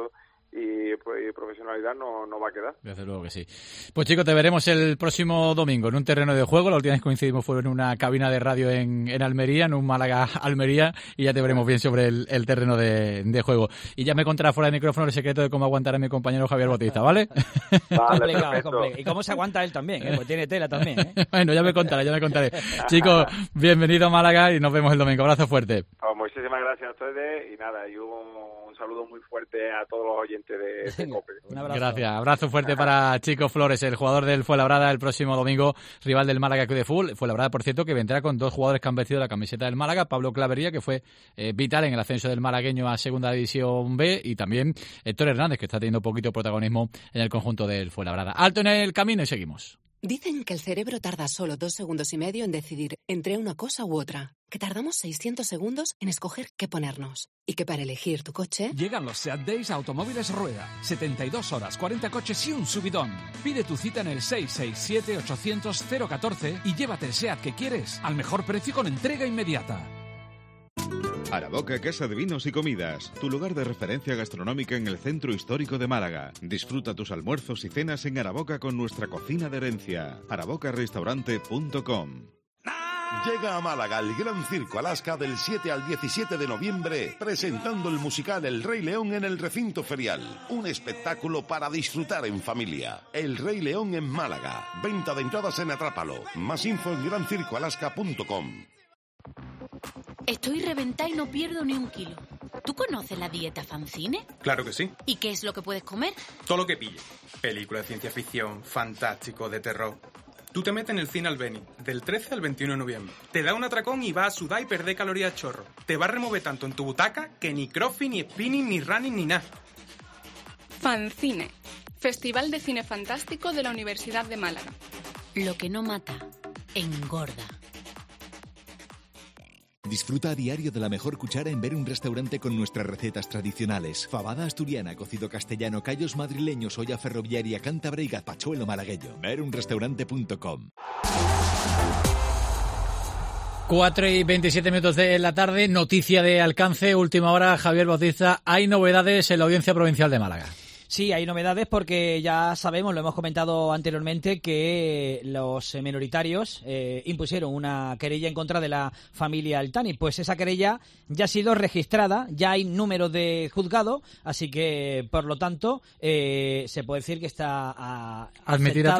y profesionalidad no va a quedar. Desde luego que sí. Pues chicos, te veremos el próximo domingo en un terreno de juego. La última vez que coincidimos fue en una cabina de radio en Almería, en un Málaga-Almería, y ya te veremos bien sobre el terreno de juego. Y ya me contará fuera de micrófono el secreto de cómo aguantar a mi compañero Javier Bautista, ¿vale? Complicado. Y cómo se aguanta él también, pues tiene tela también. Bueno, ya me contaré. Chicos, bienvenido a Málaga y nos vemos el domingo. Abrazo fuerte. Muchísimas gracias a ustedes y nada, y un saludo muy fuerte a todos los oyentes de COPE. Un abrazo. Gracias. Abrazo fuerte para Chico Flores, el jugador del Fuenlabrada, el próximo domingo, rival del Málaga Club de Fútbol. Fuenlabrada, por cierto, que vendrá con 2 jugadores que han vestido la camiseta del Málaga. Pablo Clavería, que fue vital en el ascenso del malagueño a Segunda División B, y también Héctor Hernández, que está teniendo poquito protagonismo en el conjunto del Fuenlabrada. Alto en el camino y seguimos. Dicen que el cerebro tarda solo 2,5 segundos en decidir entre una cosa u otra, que tardamos 600 segundos en escoger qué ponernos, y que para elegir tu coche... Llegan los Seat Days a Automóviles Rueda. 72 horas, 40 coches y un subidón. Pide tu cita en el 667-800-014 y llévate el Seat que quieres al mejor precio con entrega inmediata. Araboca Casa de Vinos y Comidas, tu lugar de referencia gastronómica en el centro histórico de Málaga. Disfruta tus almuerzos y cenas en Araboca con nuestra cocina de herencia. arabocarestaurante.com. Llega a Málaga el Gran Circo Alaska del 7 al 17 de noviembre, presentando el musical El Rey León en el recinto ferial. Un espectáculo para disfrutar en familia. El Rey León en Málaga. Venta de entradas en Atrápalo. Más info en grancircoalaska.com. Estoy reventada y no pierdo ni 1 kilo. ¿Tú conoces la dieta Fancine? Claro que sí. ¿Y qué es lo que puedes comer? Todo lo que pille. Película de ciencia ficción, fantástico, de terror. Tú te metes en el Cine Albeni, del 13 al 21 de noviembre. Te da un atracón y vas a sudar y perder calorías chorro. Te va a remover tanto en tu butaca que ni crossfit, ni spinning, ni running, ni nada. Fancine, Festival de Cine Fantástico de la Universidad de Málaga. Lo que no mata, engorda. Disfruta a diario de la mejor cuchara en ver un restaurante con nuestras recetas tradicionales. Fabada asturiana, cocido castellano, callos madrileños, olla ferroviaria, cántabra y gazpachuelo malagueño. verunrestaurante.com. 4:27 de la tarde, noticia de alcance, última hora, Javier Bautista. Hay novedades en la Audiencia Provincial de Málaga. Sí, hay novedades porque ya sabemos, lo hemos comentado anteriormente, que los minoritarios impusieron una querella en contra de la familia Altani. Pues esa querella ya ha sido registrada, ya hay número de juzgado, así que, por lo tanto, se puede decir que está admitida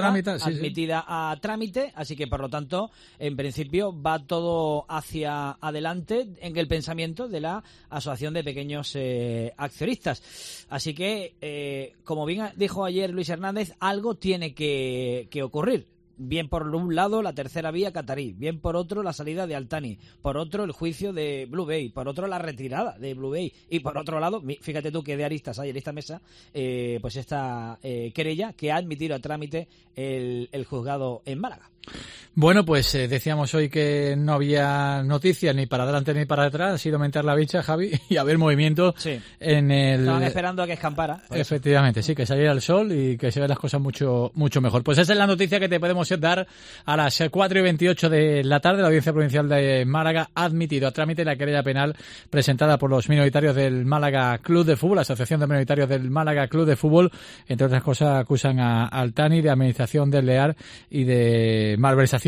a trámite, así que, por lo tanto, en principio va todo hacia adelante en el pensamiento de la Asociación de Pequeños Accionistas. Así que, como bien dijo ayer Luis Hernández, algo tiene que ocurrir. Bien por un lado la tercera vía catarí, bien por otro la salida de Altani, por otro el juicio de Blue Bay, por otro la retirada de Blue Bay y por otro lado, fíjate tú que de aristas hay en esta mesa, pues esta querella que ha admitido a trámite el juzgado en Málaga. Bueno, pues decíamos hoy que no había noticias ni para adelante ni para atrás, ha sido mentar la bicha, Javi, y haber movimiento en el... Estaban esperando a que escampara. Efectivamente, sí, que saliera el sol y que se vean las cosas mucho mejor. Pues esa es la noticia que te podemos dar a las 4:28 de la tarde. La Audiencia Provincial de Málaga ha admitido a trámite la querella penal presentada por los minoritarios del Málaga Club de Fútbol, la Asociación de Minoritarios del Málaga Club de Fútbol. Entre otras cosas, acusan a Altani de administración desleal y de malversación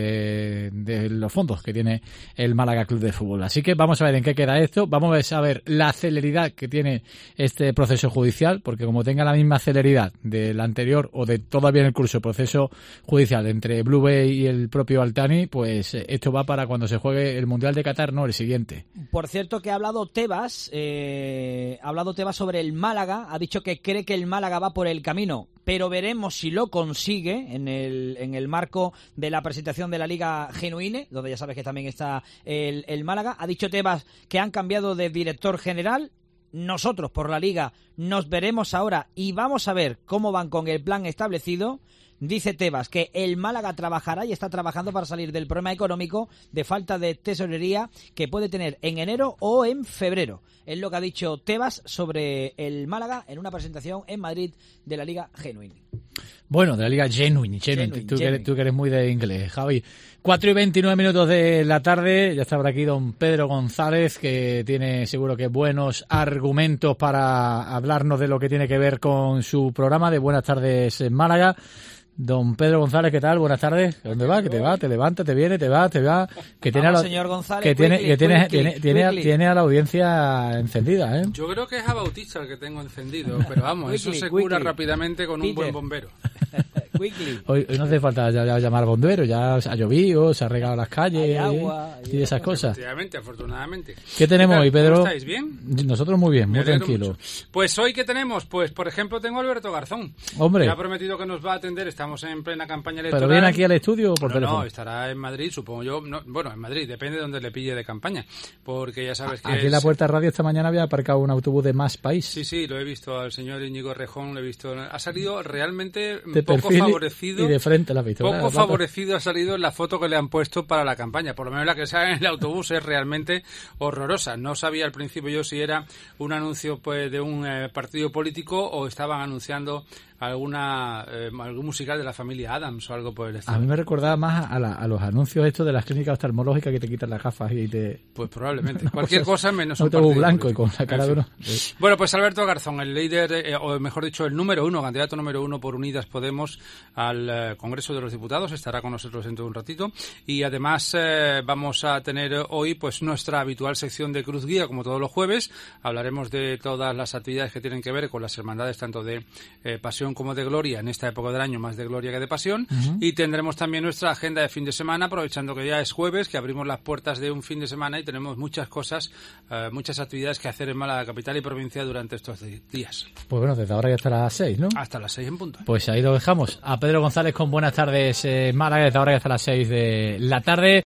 de los fondos que tiene el Málaga Club de Fútbol. Así que vamos a ver en qué queda esto, vamos a ver la celeridad que tiene este proceso judicial, porque como tenga la misma celeridad del anterior o de todavía en el curso proceso judicial entre Blue Bay y el propio Altani, pues esto va para cuando se juegue el Mundial de Qatar, no el siguiente. Por cierto que ha hablado Tebas sobre el Málaga, ha dicho que cree que el Málaga va por el camino, pero veremos si lo consigue en el marco de la presentación de la Liga Genuine, donde ya sabes que también está el Málaga. Ha dicho Tebas que han cambiado de director general. Nosotros, por la Liga, nos veremos ahora y vamos a ver cómo van con el plan establecido. Dice Tebas que el Málaga trabajará y está trabajando para salir del problema económico de falta de tesorería que puede tener en enero o en febrero. Es lo que ha dicho Tebas sobre el Málaga en una presentación en Madrid de la Liga Genuine. Bueno, de la Liga Genuine. Tú que eres muy de inglés, Javi. 4:29 de la tarde, ya está por aquí don Pedro González, que tiene seguro que buenos argumentos para hablarnos de lo que tiene que ver con su programa de Buenas tardes en Málaga. Don Pedro González, ¿qué tal? Buenas tardes. ¿Dónde va? Que te va, te levanta, te viene, te va. Que tiene Vamos, señor González, tiene a la audiencia encendida, ¿eh? Yo creo que es a Bautista el que tengo encendido, pero vamos, eso se cura rápidamente con un buen bombero. Hoy no hace falta ya llamar bombero, ya ha llovido, se ha regado las calles, hay agua, y esas cosas. Efectivamente, afortunadamente. ¿Qué tenemos hoy, Pedro? ¿Cómo estáis? ¿Bien? Nosotros muy bien, muy tranquilos. Pues hoy, ¿qué tenemos? Pues, por ejemplo, tengo a Alberto Garzón. Hombre. Que ha prometido que nos va a atender, estamos en plena campaña electoral. ¿Pero viene aquí al estudio o por teléfono? No, estará en Madrid, supongo yo. No, bueno, en Madrid, depende de donde le pille de campaña. Porque ya sabes que... Aquí en la Puerta de Radio esta mañana había aparcado un autobús de Más País. Sí, lo he visto al señor Íñigo Rejón, lo he visto. Ha salido realmente de poco favorecido. Y de frente la visto. Poco favorecido ha salido en la foto que le han puesto para la campaña. Por lo menos la que sale en el autobús es realmente horrorosa. No sabía al principio yo si era un anuncio pues de un partido político o estaban anunciando algún musical de la familia Addams o algo por el estilo. A mí me recordaba más a los anuncios estos de las clínicas oftalmológicas que te quitan las gafas y te... Pues probablemente. Cualquier cosa menos un autobús blanco político. Y con la cara de uno. Bueno, pues Alberto Garzón, el líder, o mejor dicho, el número uno, candidato número uno por Unidas Podemos al Congreso de los Diputados, estará con nosotros dentro de un ratito. Y además vamos a tener hoy pues nuestra habitual sección de Cruz Guía, como todos los jueves. Hablaremos de todas las actividades que tienen que ver con las hermandades, tanto de Pasión como de Gloria, en esta época del año más de Gloria que de Pasión, y tendremos también nuestra agenda de fin de semana, aprovechando que ya es jueves, que abrimos las puertas de un fin de semana y tenemos muchas cosas, muchas actividades que hacer en Málaga, capital y provincia durante estos días. Pues bueno, desde ahora ya hasta las 6, ¿no? Hasta las 6 en punto. Pues ahí lo dejamos. A Pedro González con Buenas tardes Málaga, desde ahora ya hasta las 6 de la tarde.